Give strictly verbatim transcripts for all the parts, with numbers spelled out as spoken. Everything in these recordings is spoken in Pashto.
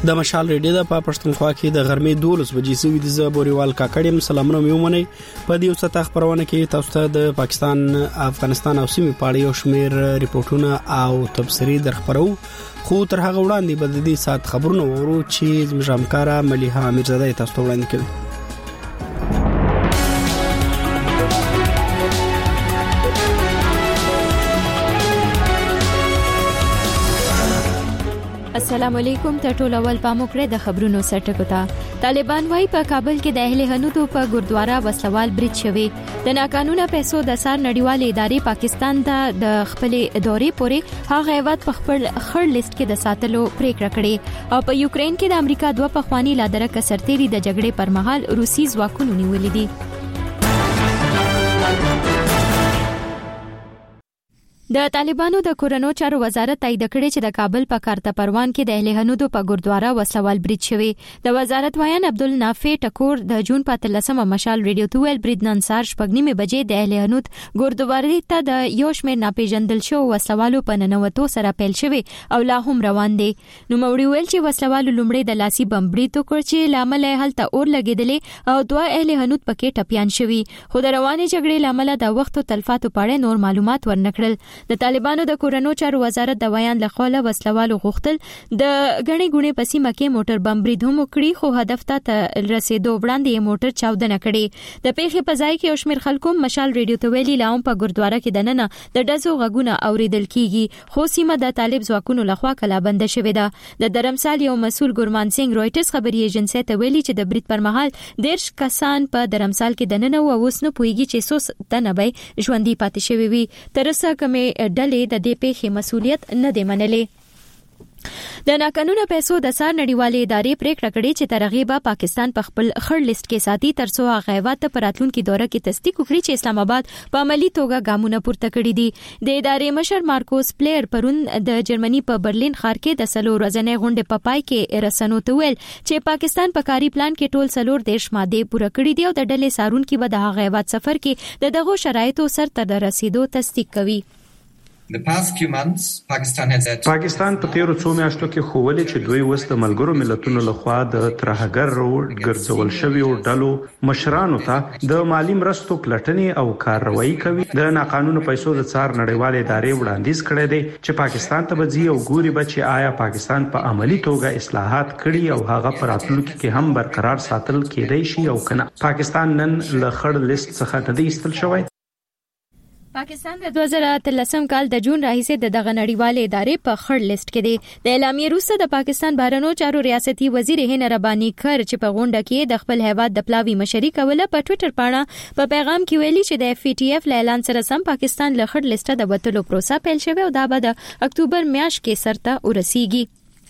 د مشال ریډیو د پښتونخوا کې د غرمې دولس بجې سوي د زبوريوال کاکړم سلامونه میومنه په دې وسه خبرونه کې تاسو ته د پاکستان افغانستان او سیمې په اړه یو شمېر ریپورتونه او تبصرې درخبرو خو تر هغه وړاندې به د دې سات خبرونه ورو چې زموږ همکارا مليحه میرزاده تاسو ته وړاندې کوي. السلام علیکم ته ټول اول پاموکړه د خبرونو سرټکو ته. طالبان وايي په کابل کې د اهل حنوتو په ګردوارا وسلوال برید شوی. د ناقانونه پیسو د سار نړیوال ادارې پاکستان ته د خپل دورې پورې هغه هیواد په خپل خړ لیست کې د ساتلو پریکړه کړې او په یوکرين کې د امریکا دوه پخوانی لادرکه سرتيري د جګړې پر مهال روسي ځواکونو نیولې دي. د طالبانو د کورونو چارو وزارت تایید کړی چې د کابل په کارته پروان کې د اهل حنودو په ګردوارا وسوال برید شوی. د وزارت وایان عبدالنافع ټکور د جون په تلسمه مشال ریډیو تویل برید نن سار شپږنیمه بجې د اهل حنود ګردواري ته د یو شمېر ناپېژندل شو وسوالو په ننوتو سره پیل شوی او لا هم روان دي. نو موري ویل چې وسوالو لومړی د لاسي بم برید وکړ چې لامل هلته اور لګیدلې او دوه اهل حنود پکې ټپيان شوی. خو د رواني جګړې لامل د وخت او تلفاتو په اړه نور معلومات ورنکړل. د طالبانو د کورونو چارو وزارت د ویان لخوا وسلوالو غوښتل د غني غونې پسې مکه موټر بم برید هم کړی خو هدف ته رسیدو وړاندې موټر چاودنه کړې. د پیښې په ځای کې یو شمېر خلکو مشال ریډیو ته ویلي لاوم په ګردوارا کې دننه د ډزو غږونه اوریدل کیږي خو سیمه د طالب ځواکونو لخوا کلا بند شوې ده. د درمسال یو مسول ګورمان سنگ رويټرز خبري ایجنسی ته ویلي چې د برید پر مهال دیرش کسان په درمسال کې دننه و اوس نه پويږي چې څو تنه به ژوندۍ پاتې شوي وي. ترڅو کومه ډلې د دې پیښې مسولیت نه دی منلې. د ناقانونه پیسو د سار نړیوالې ادارې پریکړه کړې چې ترغیبه پاکستان په خپل خړ لیست کې ساتي ترڅو هغه هیواد په راتلونکي دوره کې تصدیق وکړي چې اسلام آباد په عملی توګه ګامونه پورته کړي دي. د ادارې مشر مارکوس پلیر پرون د جرمني په برلین ښار کې د سلو ورځې غونډې په پای کې رسنو ته ویل چې پاکستان په کاری پلان کې ټول سلور دیش ماده پوره کړې دي او د ډلې سارون کې به د هغه هیواد سفر کې د دغه شرایطو سر ته رسیدو تصدیق کوي. پاکستان په تیرو څو میاشتو کې خوولې چې دوی وست ملګرو ملتونو لخوا د ترهګر ګرځول شوی او ډلو مشرانو ته د مالی مرستو پلټنې او کاروایی کوي. د ناقانونه پیسو د څار نړیوال ادارې وړاندیز کړی دی چې پاکستان ته بځي او ګوري بچي آیا پاکستان په عملی توګه اصلاحات کړي او هغه پر راتلونکي کې هم برقرار ساتل کېدای شي او کنه. پاکستان نن له خړ لیست څخه د دې استل شوی. پاکستان د دوه زره اتلسم کال د جون راهیسې د دغه نړیوالې ادارې په خړ لیست کې دی. د اعلامیې وروسته د پاکستان بهرنیو چارو ریاستي وزیر هند رباني کر چې په غونډه کې د خپل هیواد د پلاوی مشري کوله په ټوئیټر باندې په پیغام کې ویلي چې د اف ای ټی اف اعلان سره سم پاکستان له خړ لیسته د وټلو پروسه پیل شوه او دا به د اکتوبر میاشت کې سرته ورسیږي.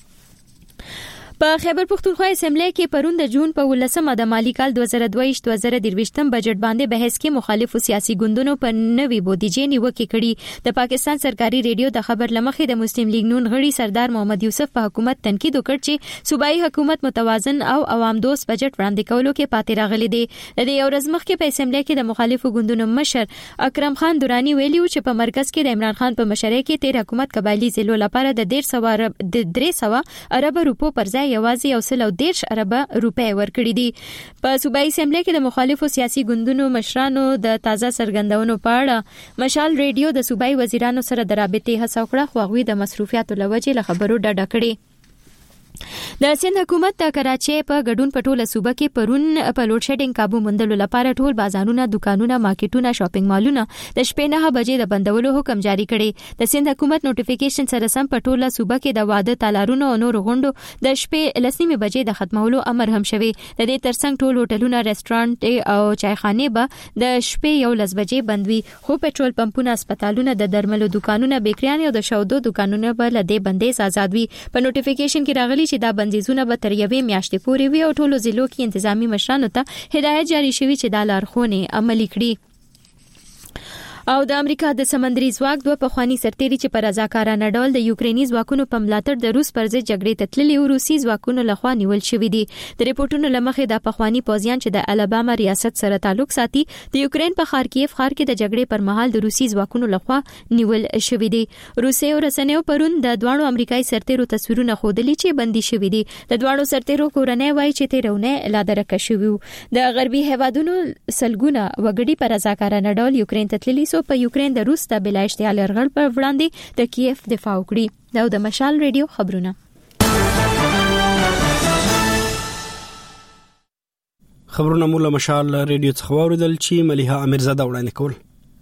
په خیبر پختونخوا اسمبلی کې پرون د جون په ولسمه د مالی کال دوه زره دوه ویشت دوه زره درویشتم بجټ باندې بحث کې مخالفو سیاسي ګوندونو په نوي بودیجې نیوکه کړې. د پاکستان سرکاري ریډیو د خبر لمخې د مسلم لیگ نون غړي سردار محمد یوسف په حکومت تنقید وکړ چې صوبایي حکومت متوازن او عوام دوست بجټ وړاندې کولو کې پاتې راغلي دي. د یو ورځ مخکې په اسمبلی کې د مخالفو ګوندونو مشر اکرم خان دورانی ویلي چې په مرکز کې د عمران خان په مشرۍ کې تیر حکومت قبایلی ضلعو لپاره د ډیر سوه د درې سوه ارب روپو پر ځای یوازې یو سل او دیرش اربه روپۍ ورکړي دي. په صوبایي اسمبلی کې د مخالفو سیاسي ګوندونو مشرانو د تازه سرګندونو په اړه مشال ریډیو د صوبایي وزیرانو سره د رابطې هڅه وکړه خو هغوی د مصروفیاتو له وجې له خبرو ډډه کړې. د سند حکومت د کراچۍ په ګډون په ټوله صوبه کې پرون په لوډ شیډینګ کابو مندلو لپاره ټول بازارونه، دکانونه، مارکیټونه، شاپینګ مالونه د شپې نه بجې د بندولو حکم جاری کړي. د سند حکومت نوټیفیکیشن سره سم په ټوله صوبه کې د واده تالارونو او نور غونډو د شپې لسنیمه بجې د ختمولو امر هم شوی. د دې ترڅنګ ټول هوټلونه، ریسټورانټ او چایخانې به د شپې یو لس بجې بند وي خو پټرول پمپونه، هسپتالونه، د درملو دکانونه، بیکریان او د شودو دکانونه به له دې بندیز آزاد وي. په نوټیفیکیشن کې راغلي چې دا بندیزونه به تر یوې میاشتې پورې وي او ټولو ضلعو کې انتظامی مشرانو ته هدایت جاری شوی چې دا لارښوونې عملي کړي. او د امریکا د سمندري ځواک دوه پخوانی سرتیري چې په رضاکارانه ډول د یوکریني ځواکونو په ملاتړ د روس پر ضد جګړې ته تللي او روسي ځواکونو لخوا نیول شوي دي. د ریپورتونو لمخې د پخوانی پوځیان چې د الاباما ریاست سره تعلق ساتي د یوکرین په خارکیف ښار کې د جګړې پر مهال د روسي ځواکونو لخوا نیول شوي دي. روسي او رسنیو پرون د دوانو امریکایي سرتیرو تصویرونه ښودلي چې بندي شوي دي. د دوانو سرتیرو کورنۍ وایي چې تیرونه لا درکه شوي. د غربي هیوادونو سلګونه وګړي په رضاکارانه ډول یوکرین ته تللي سو په یوکرین د روس ته بلا اشتعال یرغل پر وړاندې د کیف دفاع وکړي. دا د مشال ریډیو خبرونه. خبرونه مولا مشال ریډیو څخه واوریدل چې مليحه امیرزاده وړاندې کول.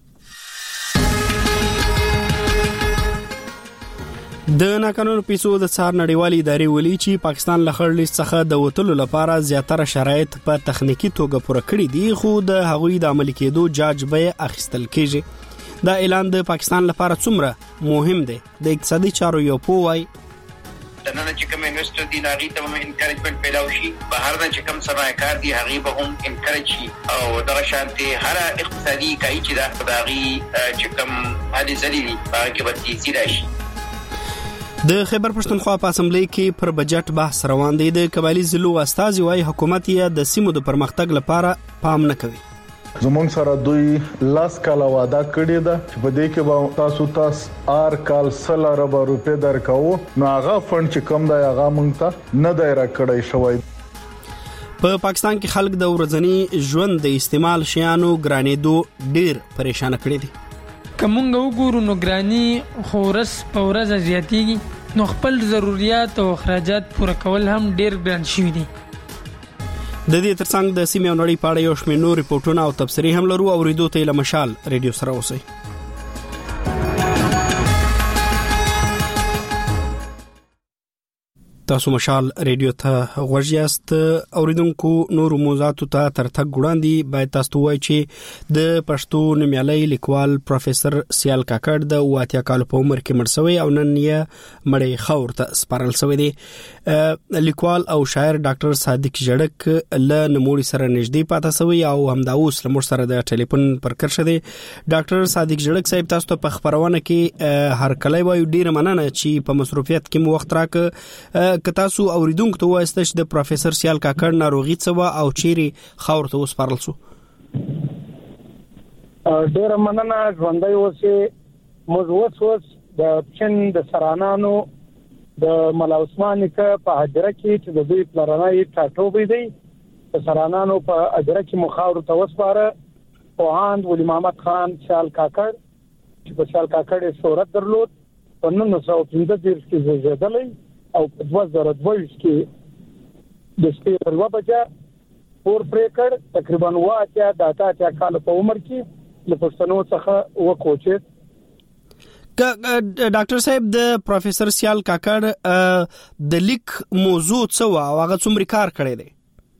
د ناقانونه پیسو د څار نړیوالې ادارې ولي چې پاکستان له خړ لیست څخه د وټلو لپاره زیاتره شرایط په تخنیکی توګه پوره کړی دي، خو د هغوی د عملي کېدو جاج به اخیستل کیږي. دا اعلان د پاکستان لپاره څومره مهم دی د اقتصادي چارو یو پوای د نن چې کوم انویسټر دی ناغي ته هم انکریجمنت پیدا وشي، بهر نه چې کوم سرمایه‌کار دی هغه به هم انکریج شي او دغه شانتي هر اقتصادي کای چې دا هغه چې کوم حالي ذلیلی هغه کې به تیزی راشي. د خیبر پښتونخوا په اسمبلی کې پر بجټ بحث روان دی. د قبایلی ضلعو استازي وايي حکومت یې د سیمو د پرمختګ لپاره پام نه کوي. زمونږ سره دوی لاس کاله وعده کړې ده چې په دې کې به تاسو تاسو ار کال سل ارب روپے درکاو، نو هغه فند چې کوم دی هغه مونږ ته نه دی راکړی شوی. په پا پاکستان کې خلک د ورځنی ژوند د استعمال شیانو ګرانېدو ډیر پریشان کړي دي. کومنګ وګورو نو ګرانی خورس په ورځ زیاتېږي، نو خپل ضرورت او اخراجات پوره کول هم ډیر ګران شوي دي. د دې ترڅنګ د سیمې او نړۍ په اړه یو شمېر نور ریپورتونه او تبصرې هم لرو. اوریدو ته له مشال ریډیو سره اوسئ. تاسو مشال ریډیو ته غوږ یاست. اوریدونکو نور موضوعاتو ته ترتګ وړاندې باید تاسو وایي چې د پښتو نومیالي لیکوال پروفیسور سیال کاکړ د واتیا کال په عمر کې مړ شوی او نن یې مړی خور ته سپارل شوی دی. لیکوال او شاعر ډاکټر صادق جړک له نموړي سره نږدې پاتې شوی او همدا اوس له موږ سره د ټلیفون پر کرښه دی. ډاکټر صادق جړک صاحب، تاسو ته په خبرونه کې هر کله وایو ډیر مننه چې په مصروفیت کې مو وخت راک. که تاسو اوریدونکو ته وایسته چې د پروفیسور سیال کاکړ ناروغي څه و او چیرې خاور ته وسپارل شو؟ ډیر مننه. ژوندۍ اوسې موږ اوس اوس د چین د سرانانو د ملا عثمان نیکه په حجره کې چې د دوی پلرنۍ ټاټوبې دی د سرانانو په حجره کې مخاور ته وسپاره. پوهاند ولی محمد خان سیال کاکړ چې په سیال کاکړ شهرت درلود په نولس سوه پنځه دېرش کې زیږېدلی او په دوه زره دوه ویشت کې د شپې پر یوه بجه پور پرې کړ. تقریبا اوه اتیا د اته اتیا کاله په عمر کې له پښتنو څخه وکوچېد. ډاکټر صاحب، د پروفیسور سیال کاکړ د لیک موضوع څه و او هغه څومره کار کړی دی؟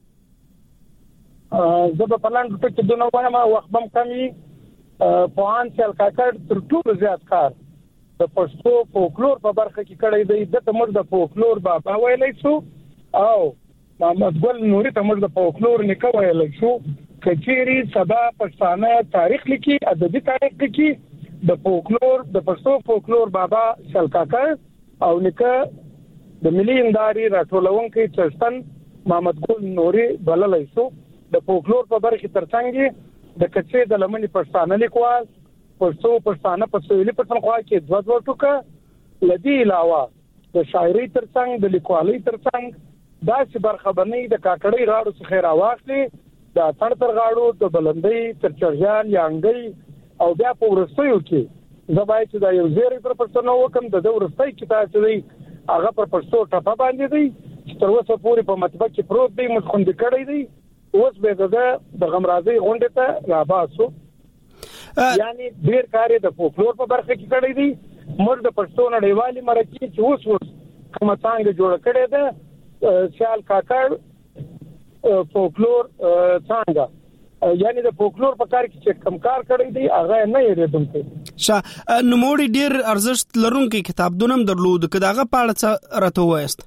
زه په پلان کې دونه وایم وخت بم کمی. پوهاند سیال کاکړ تر ټولو زیات کار د پښتو فولکلور په برخه کې کړی دی. دته موږ د فولکلور بابا ویلی شو او محمد ګل نوري ته موږ د فولکلور نیکه ویلی شو. کچېرې سبا پښتانه تاریخ لیکي، ادبي تاریخ لیکي، د فولکلور د پښتو فولکلور بابا سیال کاکړ او نیکه د ملي هنداري راټولونکي چرستن محمد ګل نوري بللی شو. د فولکلور په برخه ترڅنګ د کچې د لمنې پښتانه لیکوال پښتو پښتانه په سویلي پښتونخوا کې دوه دوه ټوکه لدی علاوه د شاعري ترڅنګ د لیکوالۍ ترڅنګ داسې برخه باندې د کاکړۍ غاړو څخه راواخلي، د اتڼ تر غاړو د بلندۍ تر چرجان یا انګۍ او بیا په ورستیو کې زه باید چې دا یو زیری پر پښتنو وکم. د د ورستی کتاب چې دی هغه پر پښتو ټپه باندې دی چې تر اوسه پورې په مطبع کې پروت دی، موږ خوندي کړی دی. اوس به د د غمرازۍ غونډې ته راباسو. یعنی ډیر کار د فولکلور په برخه کې کړی دی. موږ د پښتو نړیوالې مرکې چې اوس اوس کومه څانګه جوړه کړې ده سیال کاکړ فولکلور څانګه، یعنی د فولکلور په کار کې چې کم کار کړی دی هغه نه یریدونکي. شا نوموړي ډیر ارزښت لرونکي کتابونه هم درلود، که داغه پاړه څه راته وایست؟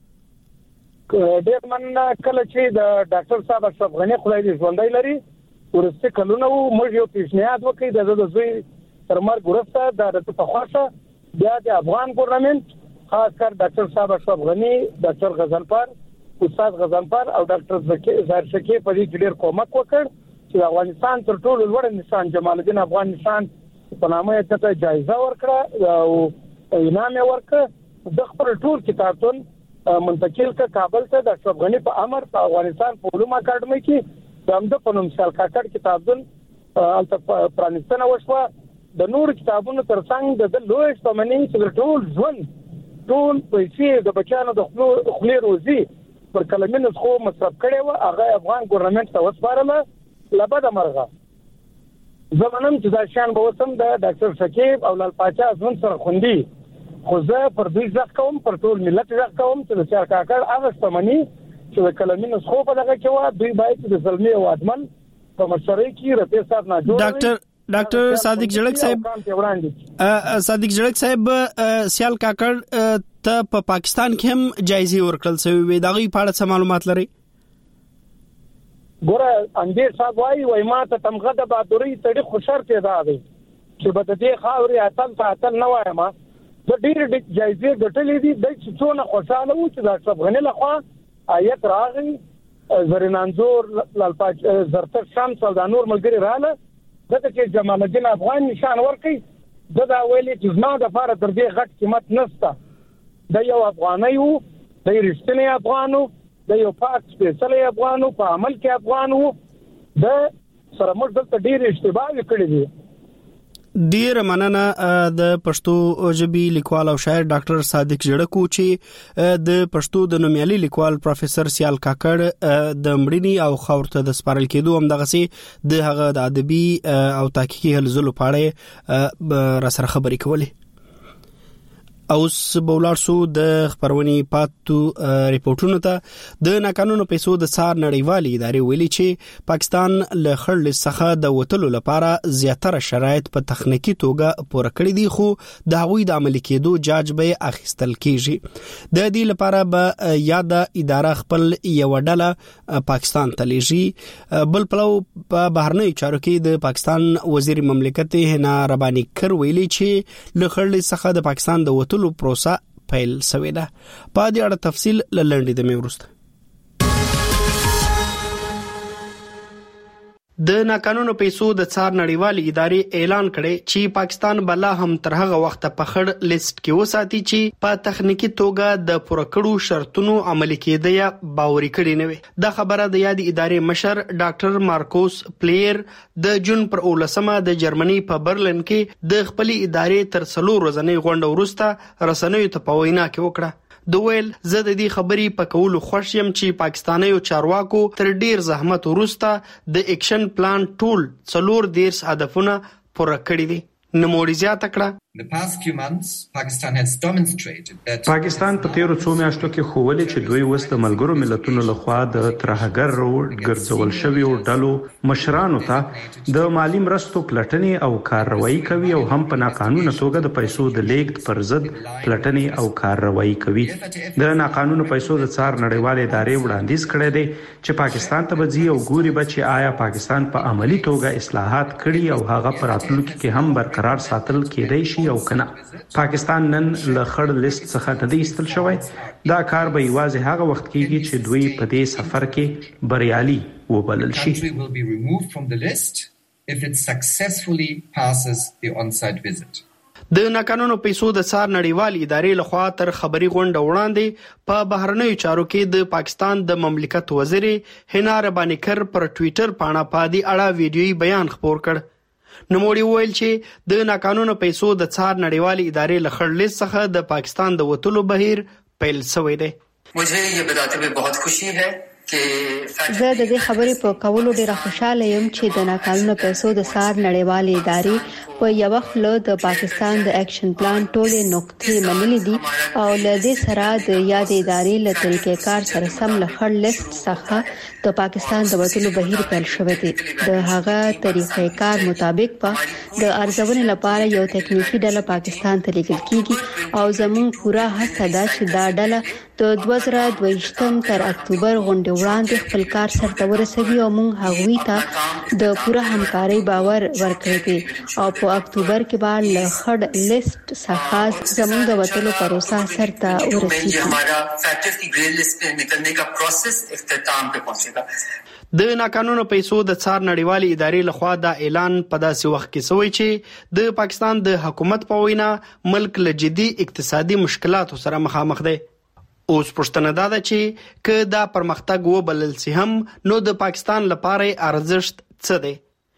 ډیر مننه. کله چې د ډاکټر صاحب اشرف غنی خدای دې ژوندی لري ورسته کلونه موږ یو پیشنهاد وکړ د زوی تر مرګ وروسته د تفاخره بیا د افغان ګورنمنت خاص کر ډاکټر صاحب اشرف غنی ډاکټر غزنفر استاد غزنفر او ډاکټر ظاهر شکیب په دې ډېر کومک وکړ چې افغانستان تر ټولو لوړ نشان جمال الدین افغان نشان په نامه ته جایزه ورکړه او انعام ورکړ د خپل ټول کتابتون منتقل ک کابل ته د اشرف غنی په امر په افغانستان په علوم اکاډمي کې د امده په نوم شال کاکړ کتابتون الته پرانستنه وشوه د نور کتابونو ترڅنګ د لوی شتمنۍ چې ټول ژوند ټول پیسې د بچانو د خپل روزي پر کلمینو خو مصرف کړي و هغه افغان ګورنمنت ته وسپارله لبد مرغه زمونږ چې دا شان به وسم د ډاکټر شکیب او لال پاچا ځون سره خوندي خو زه پر دوی ځخ کوم پر ټول ملت ځخ کوم چې د چار کاکړ هغه ستمني چې د کلمینو خو په دغه کې و دوی باید د زلمی او ادمن په مشرۍ کې رته صاحب نه جوړ ډاکټر ډاکټر صادق جړک صاحب صادق جړک صاحب سیال کاکړ ته په پاکستان کې هم جایزه ورکړل شوی وي دا غي په اړه څه معلومات لري ګوره انډیر صاحب وايي وای ما ته تمغه د بادوري تړي خوشر ته دا دی چې بده دې خاوري اتل اتل نه وایم د ډیر ډیر جایزه ګټلې دي د څونه خوشاله و چې دا څه غنې لخوا آیت راغی زرینانزور لال پاچ زرتر شمس او د نور ملګری رااله دغه چې جمال الدین افغان نشان ورکړي دا ویلي چې زما د فار تر دې غټ قیمت نشته د یو افغاني وو د رښتینی افغانو د یو پاک سپیشل افغانو په عمل کې افغانو د سره موږ دلته ډیر اشتباه وکړي دي ډیر مننه د پښتو ژبي لیکوال او شاعر ډاکټر صادق جړکو چې د پښتو د نومیالي لیکوال پروفیسور سیال کاکړ د مړینی او خاورته د سپارل کېدو هم دغه سي د هغه د ادبي او تحقیقي هلزلو پاړې را سره خبرې کولې اوس بولار سو د خبرونی پاتو ریپورتونو ته د ناقانونو پیسو د څار نړیوالي ادارې ویلي چې پاکستان له خړل څخه د وټلو لپاره زیاتره شرایط په تخنیکی توګه پوره کړی دي خو د هغوی د عملي کېدو جاج به اخیستل کیږي د دې لپاره به یاد اداره خپل یو ډله پاکستان ته لیږي بل پلو په بهرنی چارو کې د پاکستان وزیر مملکت هنا ربانی کر ویلي چې له خړل څخه د پاکستان د ټولو پروسه پیل شوې ده په دې اړه تفصیل لړندې د میورسته د ناقانونو پیسو د څار نړیوالي ادارې اعلان کړي چې پاکستان بلا هم تر هغه وخت په خړ لیست کې وساتي چې په تخنیکی توګه د پوره کړو شرطونو عملي کېدیا باوري کړي نه وي د خبره د یاد ادارې مشر ډاکټر مارکوس پلیر د جون پر اولسمه د جرمني په برلین کې د خپل ادارې تر څلور ورځې غونډه ورسته رسنیو ته په وینا کې وکړه د ویل زه د دې خبرې په کولو خوښ یم چې پاکستانیو چارواکو تر ډیر زحمت وروسته د اکشن پلان ټول څلور دیرش هدفونه پوره کړی دي نموړي زیاته کړه پاکستان په تیرو څو میاشتو کې خوولې چې دوی وست ملګرو ملتونو لخوا د ترهګر ګرځول شوی او ډلو مشرانو ته د مالی مرستو پلټنې او کارروایی کوي او هم په ناقانونه توګه د پیسو د لیږد پر ضد پلټنې او کارروایی کوي د ناقانونه پیسو د څار نړیوالې ادارې وړاندیز کړی دی چې پاکستان ته بځي او ګوري بچي آیا پاکستان په عملی توګه اصلاحات کړي او هغه پر راتلونکي کې هم برقرار ساتل کېدای شي او کنه پاکستان نن له خړ لیست څخه تدې استل شوی دا کار به یوازې هغه وخت کېږي چې دوی په دې سفر کې بریالي وبلل شي د ناقانونو پیسو د څار نړیوالي ادارې لخوا تر خبري غونډه وړاندې په بهرنیو چارو کې د پاکستان د مملکت وزیر هنا ربانی کر پر ټوئیټر پاڼه پادي اړه ویډیويي بیان خپور کړ نموړي ویل چې د ناقانونو پیسو د څار نړیوالي ادارې له خړ لیست څخه د پاکستان د وټلو بهیر پیل شوی دی مجھے یہ بتاتے ہوئے بہت خوشی ہے زه د دې خبرې په کولو ډیره خوشاله یم چې د ناقانونه پیسو د څار نړیوالې ادارې په یو خپل د پاکستان د اکشن پلان ټولې نقطې منلې دي او له دې سره د یاد ادارې له طریقې کار سره سم له خړ لیست څخه د پاکستان د وټلو بهیر پیل شوی دی د هغه طریقې کار مطابق په د ارزونې لپاره یو تکنیکی ډله پاکستان ته لیږل کیږي او زموږ پوره هڅه ده چې دا ډله د دوه زره دوه تر اکتوبر غونډې وړاندې خپل کار سرته ورسوي او موږ هغوی ته د پوره همکاري باور ورکړی دی او په اکتوبر کې به له خړ لیست څخه زموږ د وټلو پروسه سرته ورسیږي. हमारा फैक्टर की grey list पे निकलने का प्रोसेस इख्तिताम पे पहुंचेगा. د ناقانونه پیسو د څار نړیوالې ادارې لخوا دا اعلان په داسې وخت کې شوی چې د پاکستان د حکومت په وینا ملک له جدي اقتصادي مشکلاتو سره مخامخ دی. اوس پښتنه دا ده چې که دا پرمختګ وبلل سي هم نو د پاکستان لپاره ارزښت څه دی؟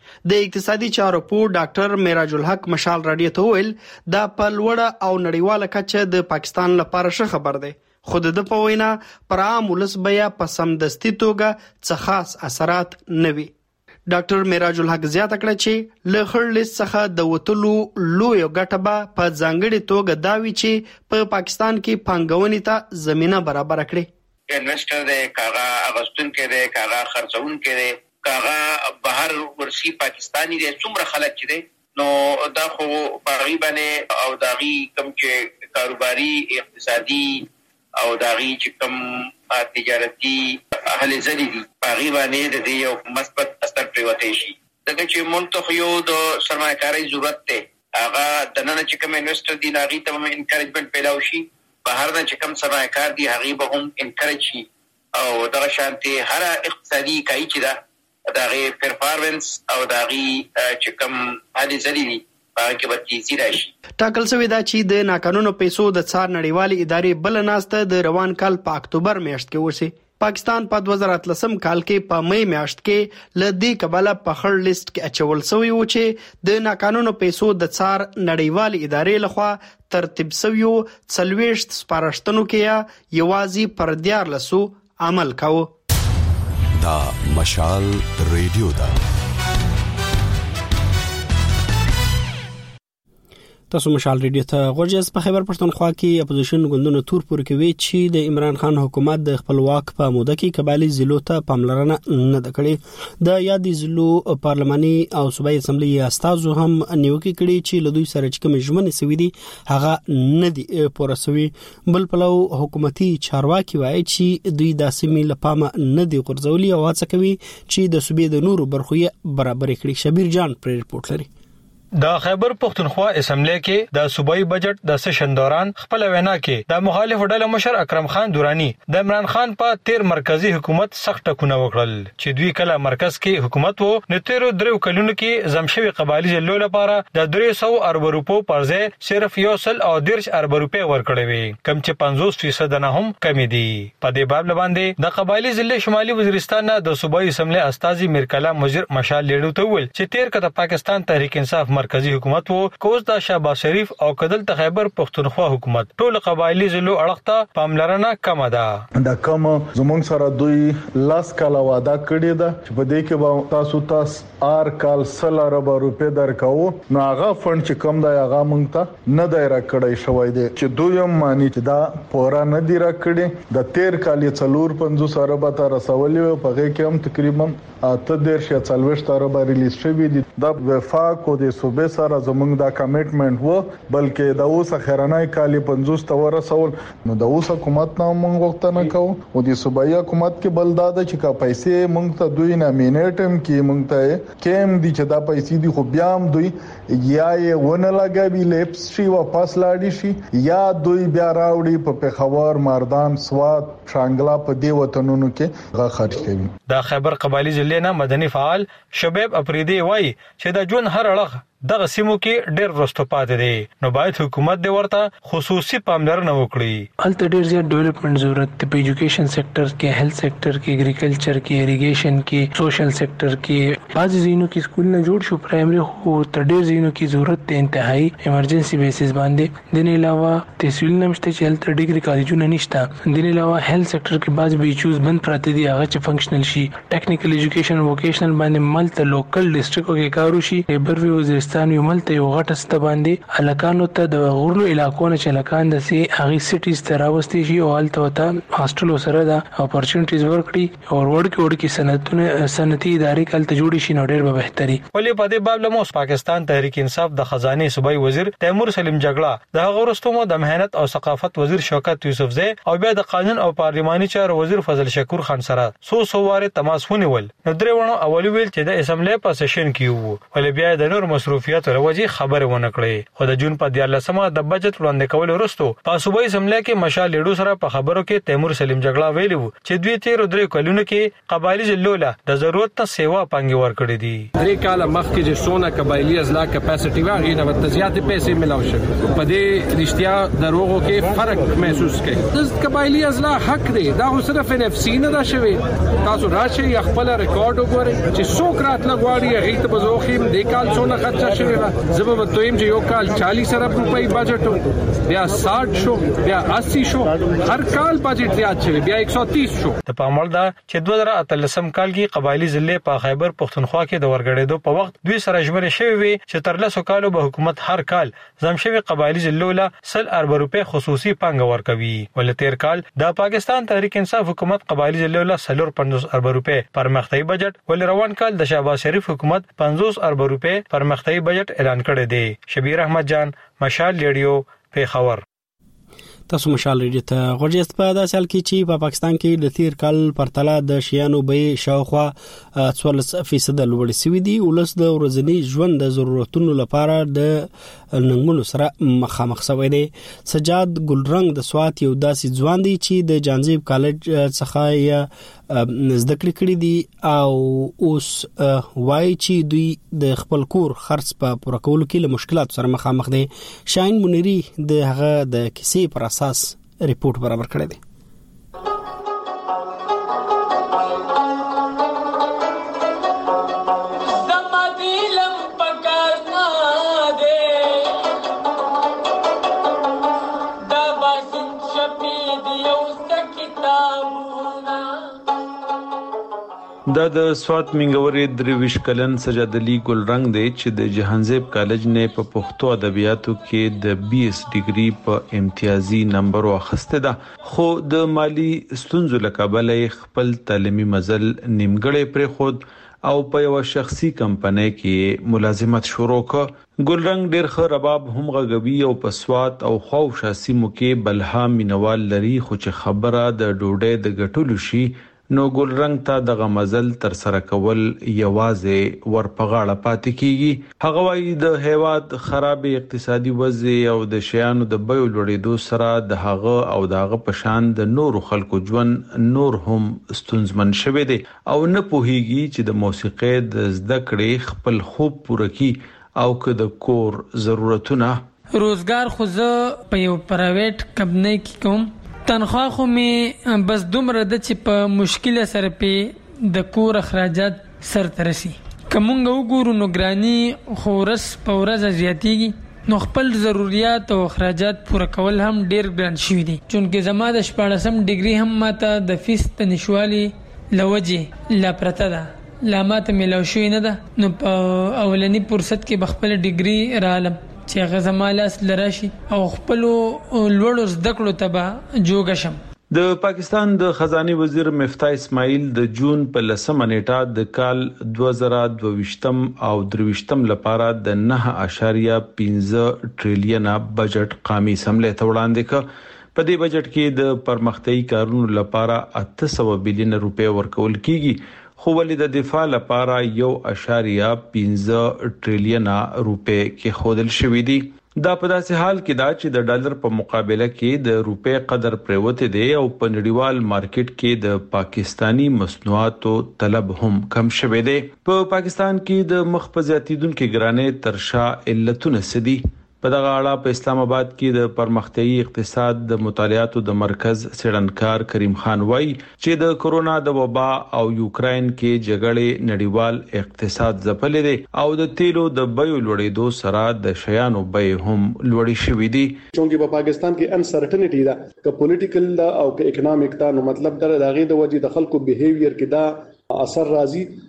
د اقتصادي چارو په ډاکټر میراج الحق مشال رادیو ته ویل دا په لوړه او نړیواله کچه د پاکستان لپاره ښه خبر دی. خود د په وینا پر عام ولس بیا په سمدستي توګه څه خاص اثرات نه وي. ډاکټر میراج الحق زیاته کړه چې له خړ لیست څخه د وټلو لوی ګټه به په ځانګړي توګه دا وی چې په پاکستان کې پانګونې ته زمينه برابر کړي. انویسټر دی کاغه اغستون کې دی کاغه خرڅون کې دی کاغه بهر ورسي پاکستانی دی څومره خلک چې دی نو دا خو پاغي باندې او داغي کم چې کاروباري اقتصادي او داغي چې کم تجارتي اهل زری دي پاغي باندې د دې یو مثبت اثر پریوته شي. دغه چې مونږ ته یو د سرمایه‌کاري ضرورت ته هغه د نن چې کوم انویسټر دي ناغي ته هم انکریجمنت پیدا وشي بهر نه چې کوم سرمایه‌کار دي هغه به هم انکریج شي او دغه شانتي هر اقتصادي کای چې دا دغه پرفارمنس او دغه چې کوم اهل زری دي باندې به تیزی راشي. ټاکل شوی دا چې د ناقانونه پیسو د څار نړیوالې ادارې بل ناسته د روان کال په اکتوبر میاشت کې وشي. پاکستان په دوه زره اتلسم کال کې په مې میاشت کې ل دې کبله په خړ لیست کې اچول شوی و چې د ناقانونه پیسو د څار نړیوالې ادارې لخوا ترتیب شوی څلويشت سپارښتنو کې یوازې پر دیار لسو عمل کاوه. دا مشال ریډیو دا تاسو مشال ریډیو ته غوږیاست. په خیبر پښتونخوا کې اپوزیشن ګوندونو تور پور کوي چې د عمران خان حکومت د خپلواک په موده کې قبایلی ضلعو ته پاملرنه نه ده کړې. د یادې ضلعو پارلماني او صوبایي اسمبلی استازو هم نیوکه کړې چې له دوی سره چې کوم ژمنې سوي دي هغه نه دي پوره سوي. بل پلو حکومتي چارواکي وایي چې دوی د سیمې لپاره نه دي غورځولي او هڅه کوي چې د صوبې د نورو برخو یې برابر کړي. شبیر جان پر ریپورت لري. د خیبر پښتونخوا اسمبلی کې د صوبایي بجټ د سیشن دوران خپل وینا کې د مخالف ډلې مشر اکرم خان دورانی د عمران خان په تیر مرکزی حکومت سخت ټکونه وکړل چې دوی کله مرکز کې حکومت وو نو تیر درو کلونو کې زمشوي قبایلی ضلعو لپاره د درې سوه ارب روپو پر ځای صرف یو سل او دیرش ارب روپے ورکړې وي کم چې پنځوس فیصد نه هم کمی دي. په دې باب باندې د قبایلی ضلع شمالي وزیرستان د صوبایي اسمبلی استاذي میرکلام مجر مشال لیډو ته ویل چې تیر کده پاکستان تحریک انصاف مرکزی حکومت وو کوز د شهباز شریف او کدل ته خیبر پښتونخوا حکومت ټول قبایلی ضلعو اړخته پاملرنه کم ده. د کوم زمونږ سره دوی لاس کاله وعده کړی ده چې په دې کې به تاسو تاسو ار کال سل ارب روپے درکاو نو هغه فند چې کم دی هغه مونږ ته نه دی راکړی شوی دی چې دوی هم مانی چې دا پورا نه دی راکړي. د تیر کال څلور پنځوس ارب ته رسولې په هغه کې هم تقریبا اته دیرش یا څلوېښت ارب ریلیز شوی دي. د وفاق او د صوبې سره زمونږ دا کمیټمنټ وو بلکې د اوس اخرنۍ کال پنځوس ته ورسول نو د اوس حکومت نه مونږ غوښتنه کوو او د صوبایي حکومت کې بل دا چې کا پیسې مونږ ته دوی نامینیټم کې مونږ ته کېم دي چې دا پیسې دي خو بیا هم دوی یا یې ونه لګوي لیپس شي واپس لاړ شي یا دوی بیا راوړي په پیښور مردان سوات شانګلا په دې وطنونو کې غا خرج کوي. د خیبر قبایلی ضلع نه مدني فعال شباب افریدي وایي چې د جون هر اړخ دغه سیمو کې ډېر وروسته پاتې دي نو باید حکومت د ورته خصوصي پاملرنه وکړي. هلته ډېر زیات ډیولپمنٹ ضرورت دی په ایجوکیشن سېکټر کې هیلث سېکټر کې اګریکلچر کې اریګیشن کې سوشل سېکټر کې بعض ځینو کې سکول نه جوړ شو پرایمري خو تر ډېر ځینو کې ضرورت دی انتهایی ایمرجنسي بیسس باندې. د نه علاوه تحصیل نمشته چې هلته ډیګري کالجونه نشته. د نه علاوه هیلث سېکټر کې بعض بیچوز بند پراته دي هغه چې فنکشنل شي. ټیکنیکل ایجوکیشن ووکیشنل باندې ملته لوکل ډیسټریکټو کې کارو شي. خیبر وزیرستان پاکستان یو ملته یو غټ است باندې الکانو ته د غورنو علاقو نه چلکان د سي هغه سټیز تراوستي شي او الته وته هاستل سره د اپورچونټیز ورکړي او ورډ کې ورډ کې سنتونه صنعتي ادارې کله جوړی شي نو ډېر به بهتري. ولې په دې باب لموس پاکستان تحریک انصاف د خزانه صوبای وزیر تیمور سلیم جګړه د غورستمو د مهنت او ثقافت وزیر شوکت یوسفزئی او بیا د قانون او پارلماني چارو وزیر فضل شکور خان سره سو سواره تماس ونیول. نو درې ونه اول ویل چې د اسمبلی په سیشن کې وو ولې بیا د نور مصروفیت لوجي خبره ونه کړې. خو د جون په دیارلسمه د بجټ وړاندې کول وروسته په صوبای اسمبلی کې مشال لیډو سره په خبرو کې تیمور سلیم جګړه ویلي وو چې دوی تیر درې کلونو کې قبایلی ضلعونه د ضرورت ته سیوا پنګ ورکړي دي. درې کال مخکې چې سونه قبایلی ازلا کپاسټي واغې نه وت زیاتې پیسې ملاو شوه. په دې رښتیا دروغو کې فرق محسوس کړي. د قبایلی ازلا حق دی دا صرف ان اف سی نه دا شوی. تاسو راشي خپل ریکارډ وګورئ چې څوک راتله غواړي هغه ته بزوخیم د کال څونه خرچه شوی و. زبر تویم چې یو کال چالیس ارب روپۍ بجټ بیا ساठ شو بیا اسی شو هر کال بجټ زیات شوی بیا یک سو تیس شو. د پاموړ دا چې دوه زره اتلسم کال کې قبایلی ضلع په خیبر پښتونخوا کې د ورګړېدو په وخت دوی سره شمیر شوی وي چې تر لسو کالو به حکومت هر کال زمشوي قبایلی ضلع له سل ارب روپۍ خصوصي پنګ ورکوي. ول تیر کال د پاکستان تحریک انصاف حکومت قبایلی ضلع له سلور پنځوس ارب روپۍ پرمختیايي بجټ ول روان کال د شهباز شریف حکومت پنځوس ارب روپۍ پرمختیايي بجټ اعلان کړی دی. شبیر احمد جان مشال ریډیو پیښور. تاسو مشال ریډیو ته غوړیست په داسې حال کې چې په پاکستان کې د تیر کال پرتله د شیانو بیې شاوخوا څوارلس فیصد لوړې شوې دي. ولس د ورځني ژوند د ضرورتونو لپاره د ننګونو سره مخامخ شوی دی. سجاد ګلرنګ د سوات یو داسې ځوان دی چې د جانزیب کالج څخه یې زده کړې کړې دي او اوس وایي چې دوی د خپل کور خرڅ په پوره کولو کې له مشکلاتو سره مخامخ دي. شاهین منيري د هغه د کیسې پر اساس ریپورت برابر کړی دی. دا د سوات منګوري درویش کلن سجاد علي ګلرنګ دی چې د جهانزیب کالج نه په پښتو ادبیاتو کې د بي اس ډیګري په امتیازي نمبر واخسته ده. خو د مالی ستونزو لکابل خپل تعلیمي مزل نیمګړی پر خود او په یو شخصي کمپنۍ کې ملازمت شروع کړ. ګلرنګ ډېر ښه رباب هم غږوي او په سوات او خوف شاسي موکې بلها مینوال لري خو چې خبره د ډوډۍ د ګټلو شي نو ګلرنګ ته د غمزل تر سره کول یوازې ورپغاړه پاتې کیږي. هغه وايي د هیواد خراب اقتصادي وضع او د شیانو د بیو لوړېدو سره د هغه او دغه پشان د نورو خلکو ژوند نور هم ستونزمن شوی دی او نه پوهیږي چې د موسیقي د زده کړې خپل خوب پوره کی او که د کور ضرورتونه. روزګار خو زه په یو پرایویټ کمپنۍ کې کوم تنخواه خو می بس دومره د چې په مشکله سره په د کور اخراجات سر ترسي. کومنګ وګورو نو ګرانی خورس په ورځ زیاتیږي نو خپل ضرورت او اخراجات پوره کول هم ډیر ګران شوي دي. چونکه زما د شپاړسم ډیګري هم ماته د فیس تنشوالي لوجه لا پرته ده لا ماته ملو شوی نه ده نو په اولنی فرصت کې بخپل ډیګري رالم چې غزمالاس لراشي او خپل لوړ زده کړو تبا جوګ شم. د پاکستان د خزانه وزیر مفتاح اسماعیل د جون په لسمه نیټه د کال دوه زره دوه ویشتم او درې ویشتم لپاره د نه اشاریه پنځه ټریلیونه بجټ قومي اسمبلی ته وړاندې کړ. په دې بجټ کې د پرمختیايي کارونو لپاره اته سوه بلین روپۍ ورکول کیږي خو ولې د دفاع لپاره یو اشاریه پنځه ټریلیونه روپۍ کې خودل شوې دي. دا په داسې حال کې دا چې د ډالر په مقابله کې د روپۍ قدر پریوته دی او په نړیوال مارکیټ کې د پاکستانی مصنوعاتو طلب هم کم شوی دی. په پاکستان کې د مخفزياتیدونکو ګرانې ترشا علتونه سدي. په دغه اړه په اسلام آباد کې د پرمختیايي اقتصاد د مطالعاتو د مرکز څېړنکار کریم خان وایي چې د کورونا د وبا او یوکرين کې جګړې نړیوال اقتصاد ځپلې دي او د تیلو د بیو لوړېدو سره د شیانو بیې هم لوړې شوې دي. چونکه په پاکستان کې انسرټنټی ده که پولیټیکل دا او که اکونومیک دا نو مطلب دا دغه د وجې د خلکو بیهیویر کې دا اثر راځي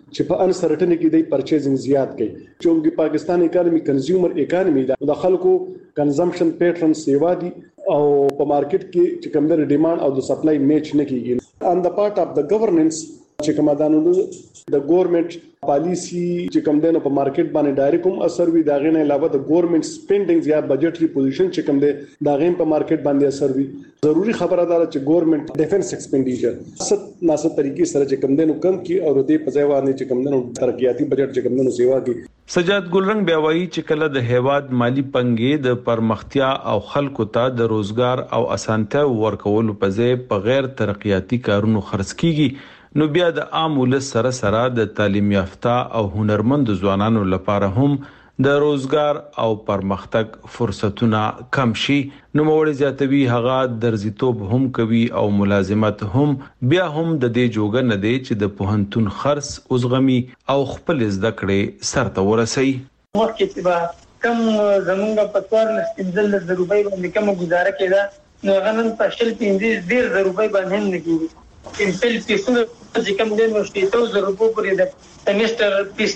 چې په انسرټنټی کې د پرچیزینګ زیات کړي چې پاکستان اکانومي کنزیومر اکانومي د خلکو کنزمپشن پیټرن سیوا دي او په مارکیټ کې چې کوم د ډیماند او د سپلای میچ نه کیږي ان د پارت اف د گورننس چې کوم دانو د ګورنمنت پالیسی چې کوم دنه په مارکیټ باندې ډایرکټ کوم اثر وي دا غنه علاوه د ګورنمنت سپینډینګز یا بجټري پوزیشن چې کوم دی دا غیم په مارکیټ باندې اثر وي ضروری خبره ده چې ګورنمنت ډیفنس ایکسپینډیچر ست ناسه طریقې سره چې کوم دنه کم کی او د په ځای باندې چې کوم دنه ترقیاتی بجټ چې کوم دنه سیوا کی. سجاد ګلرنګ بیا وایي چې کله د هیواد مالی پنګې د پرمختیا او خلکو ته د روزګار او اسانتیا ورکولو په ځای په غیر ترقیاتی کارونو خرڅ کیږي نو بیا د عام ولس سره سره د تعلیم یافته او هنرمند ځوانانو لپاره هم د روزګار او پرمختګ فرصتونه کم شي. نو موړ زیاتوي هغه درزیتوب هم کوي او ملازمت هم بیا هم د دې جوګه نه دی چې د پوهنتون خرڅ اوسغمي او خپل زده کړې سرته ورسي. وخت چې با کم زمونږ په توار نستنزل د روپۍ باندې کوم گزاره کړه نو غنن په شل پنځه ډیر د روپۍ باندې هم نګي امپل پیسونه چې کوم دین مشته ته ضرورت پرې د سمستر